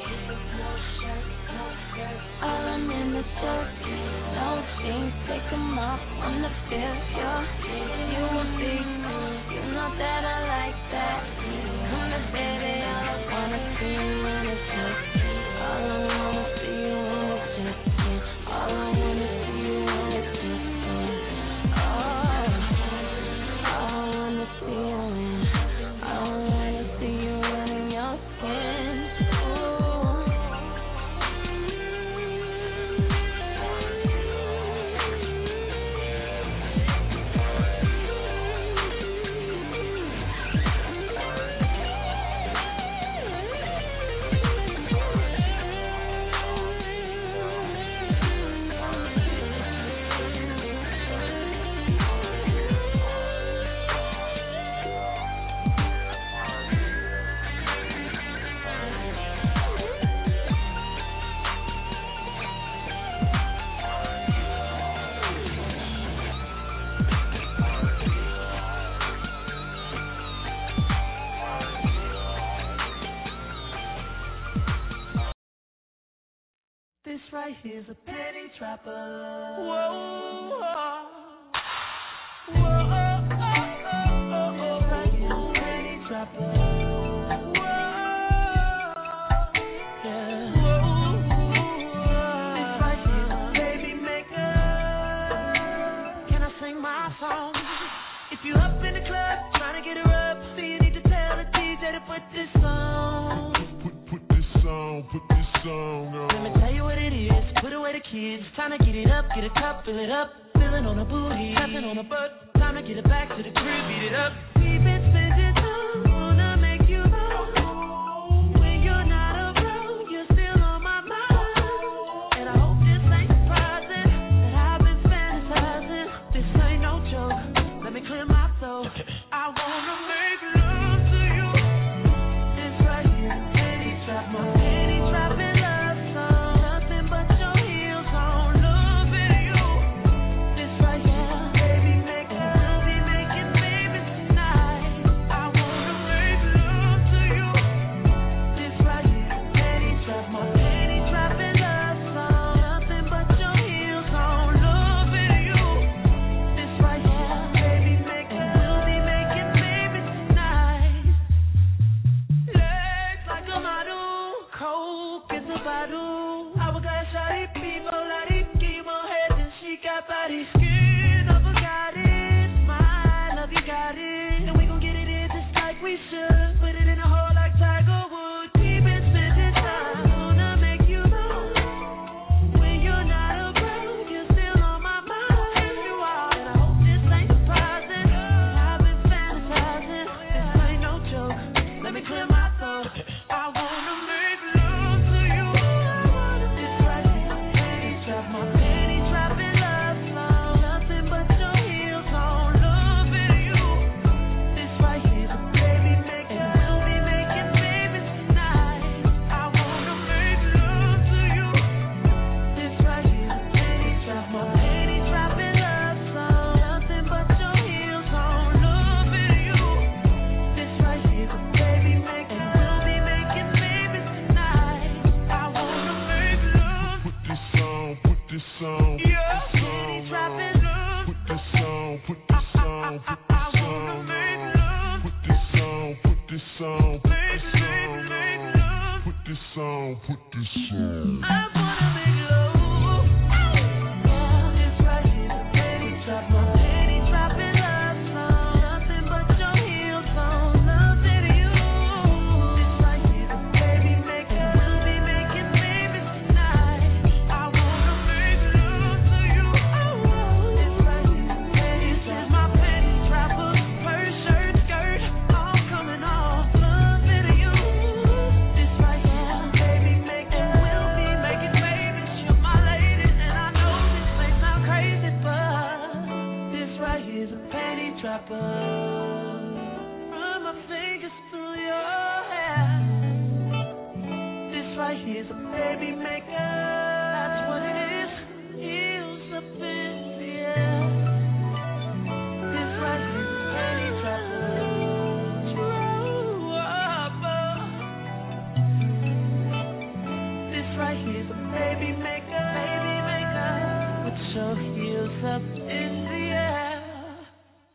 [SPEAKER 6] All I'm in the dark. No jeans, take 'em off. Wanna feel your heat. You a big, you know that I like that. Come to baby, all I wanna see you in the dark. All I wanna see you in the dark. All I wanna see you in the dark. Oh, all I wanna see you in. All I wanna see you in your skin.
[SPEAKER 10] This right here's a penny trapper.
[SPEAKER 6] Whoa,
[SPEAKER 10] whoa, oh, oh, oh, oh. This right here's a penny trapper. Whoa, yeah. Whoa, this right here's a baby maker. Can I sing my song? If you up in the club trying to get her up, so you need to tell the D J to put this on.
[SPEAKER 4] Put, put this song, put this song on.
[SPEAKER 10] Let me tell you what it is. Put away the kids. Time to get it up, get a cup, fill it up. Feeling on the booty, tapping on the butt. Time to get it back to the crib, beat it up. We've been spending time, wanna make you know. When you're not around, you're still on my mind. And I hope this ain't surprising that I've been fantasizing. This ain't no joke. Let me clear my throat. I wanna make love to you. It's right here, penny trap, my penny trapping love song. Nothing but your heels on, loving you. This right here, baby maker, we'll be making babies tonight.
[SPEAKER 6] What's up?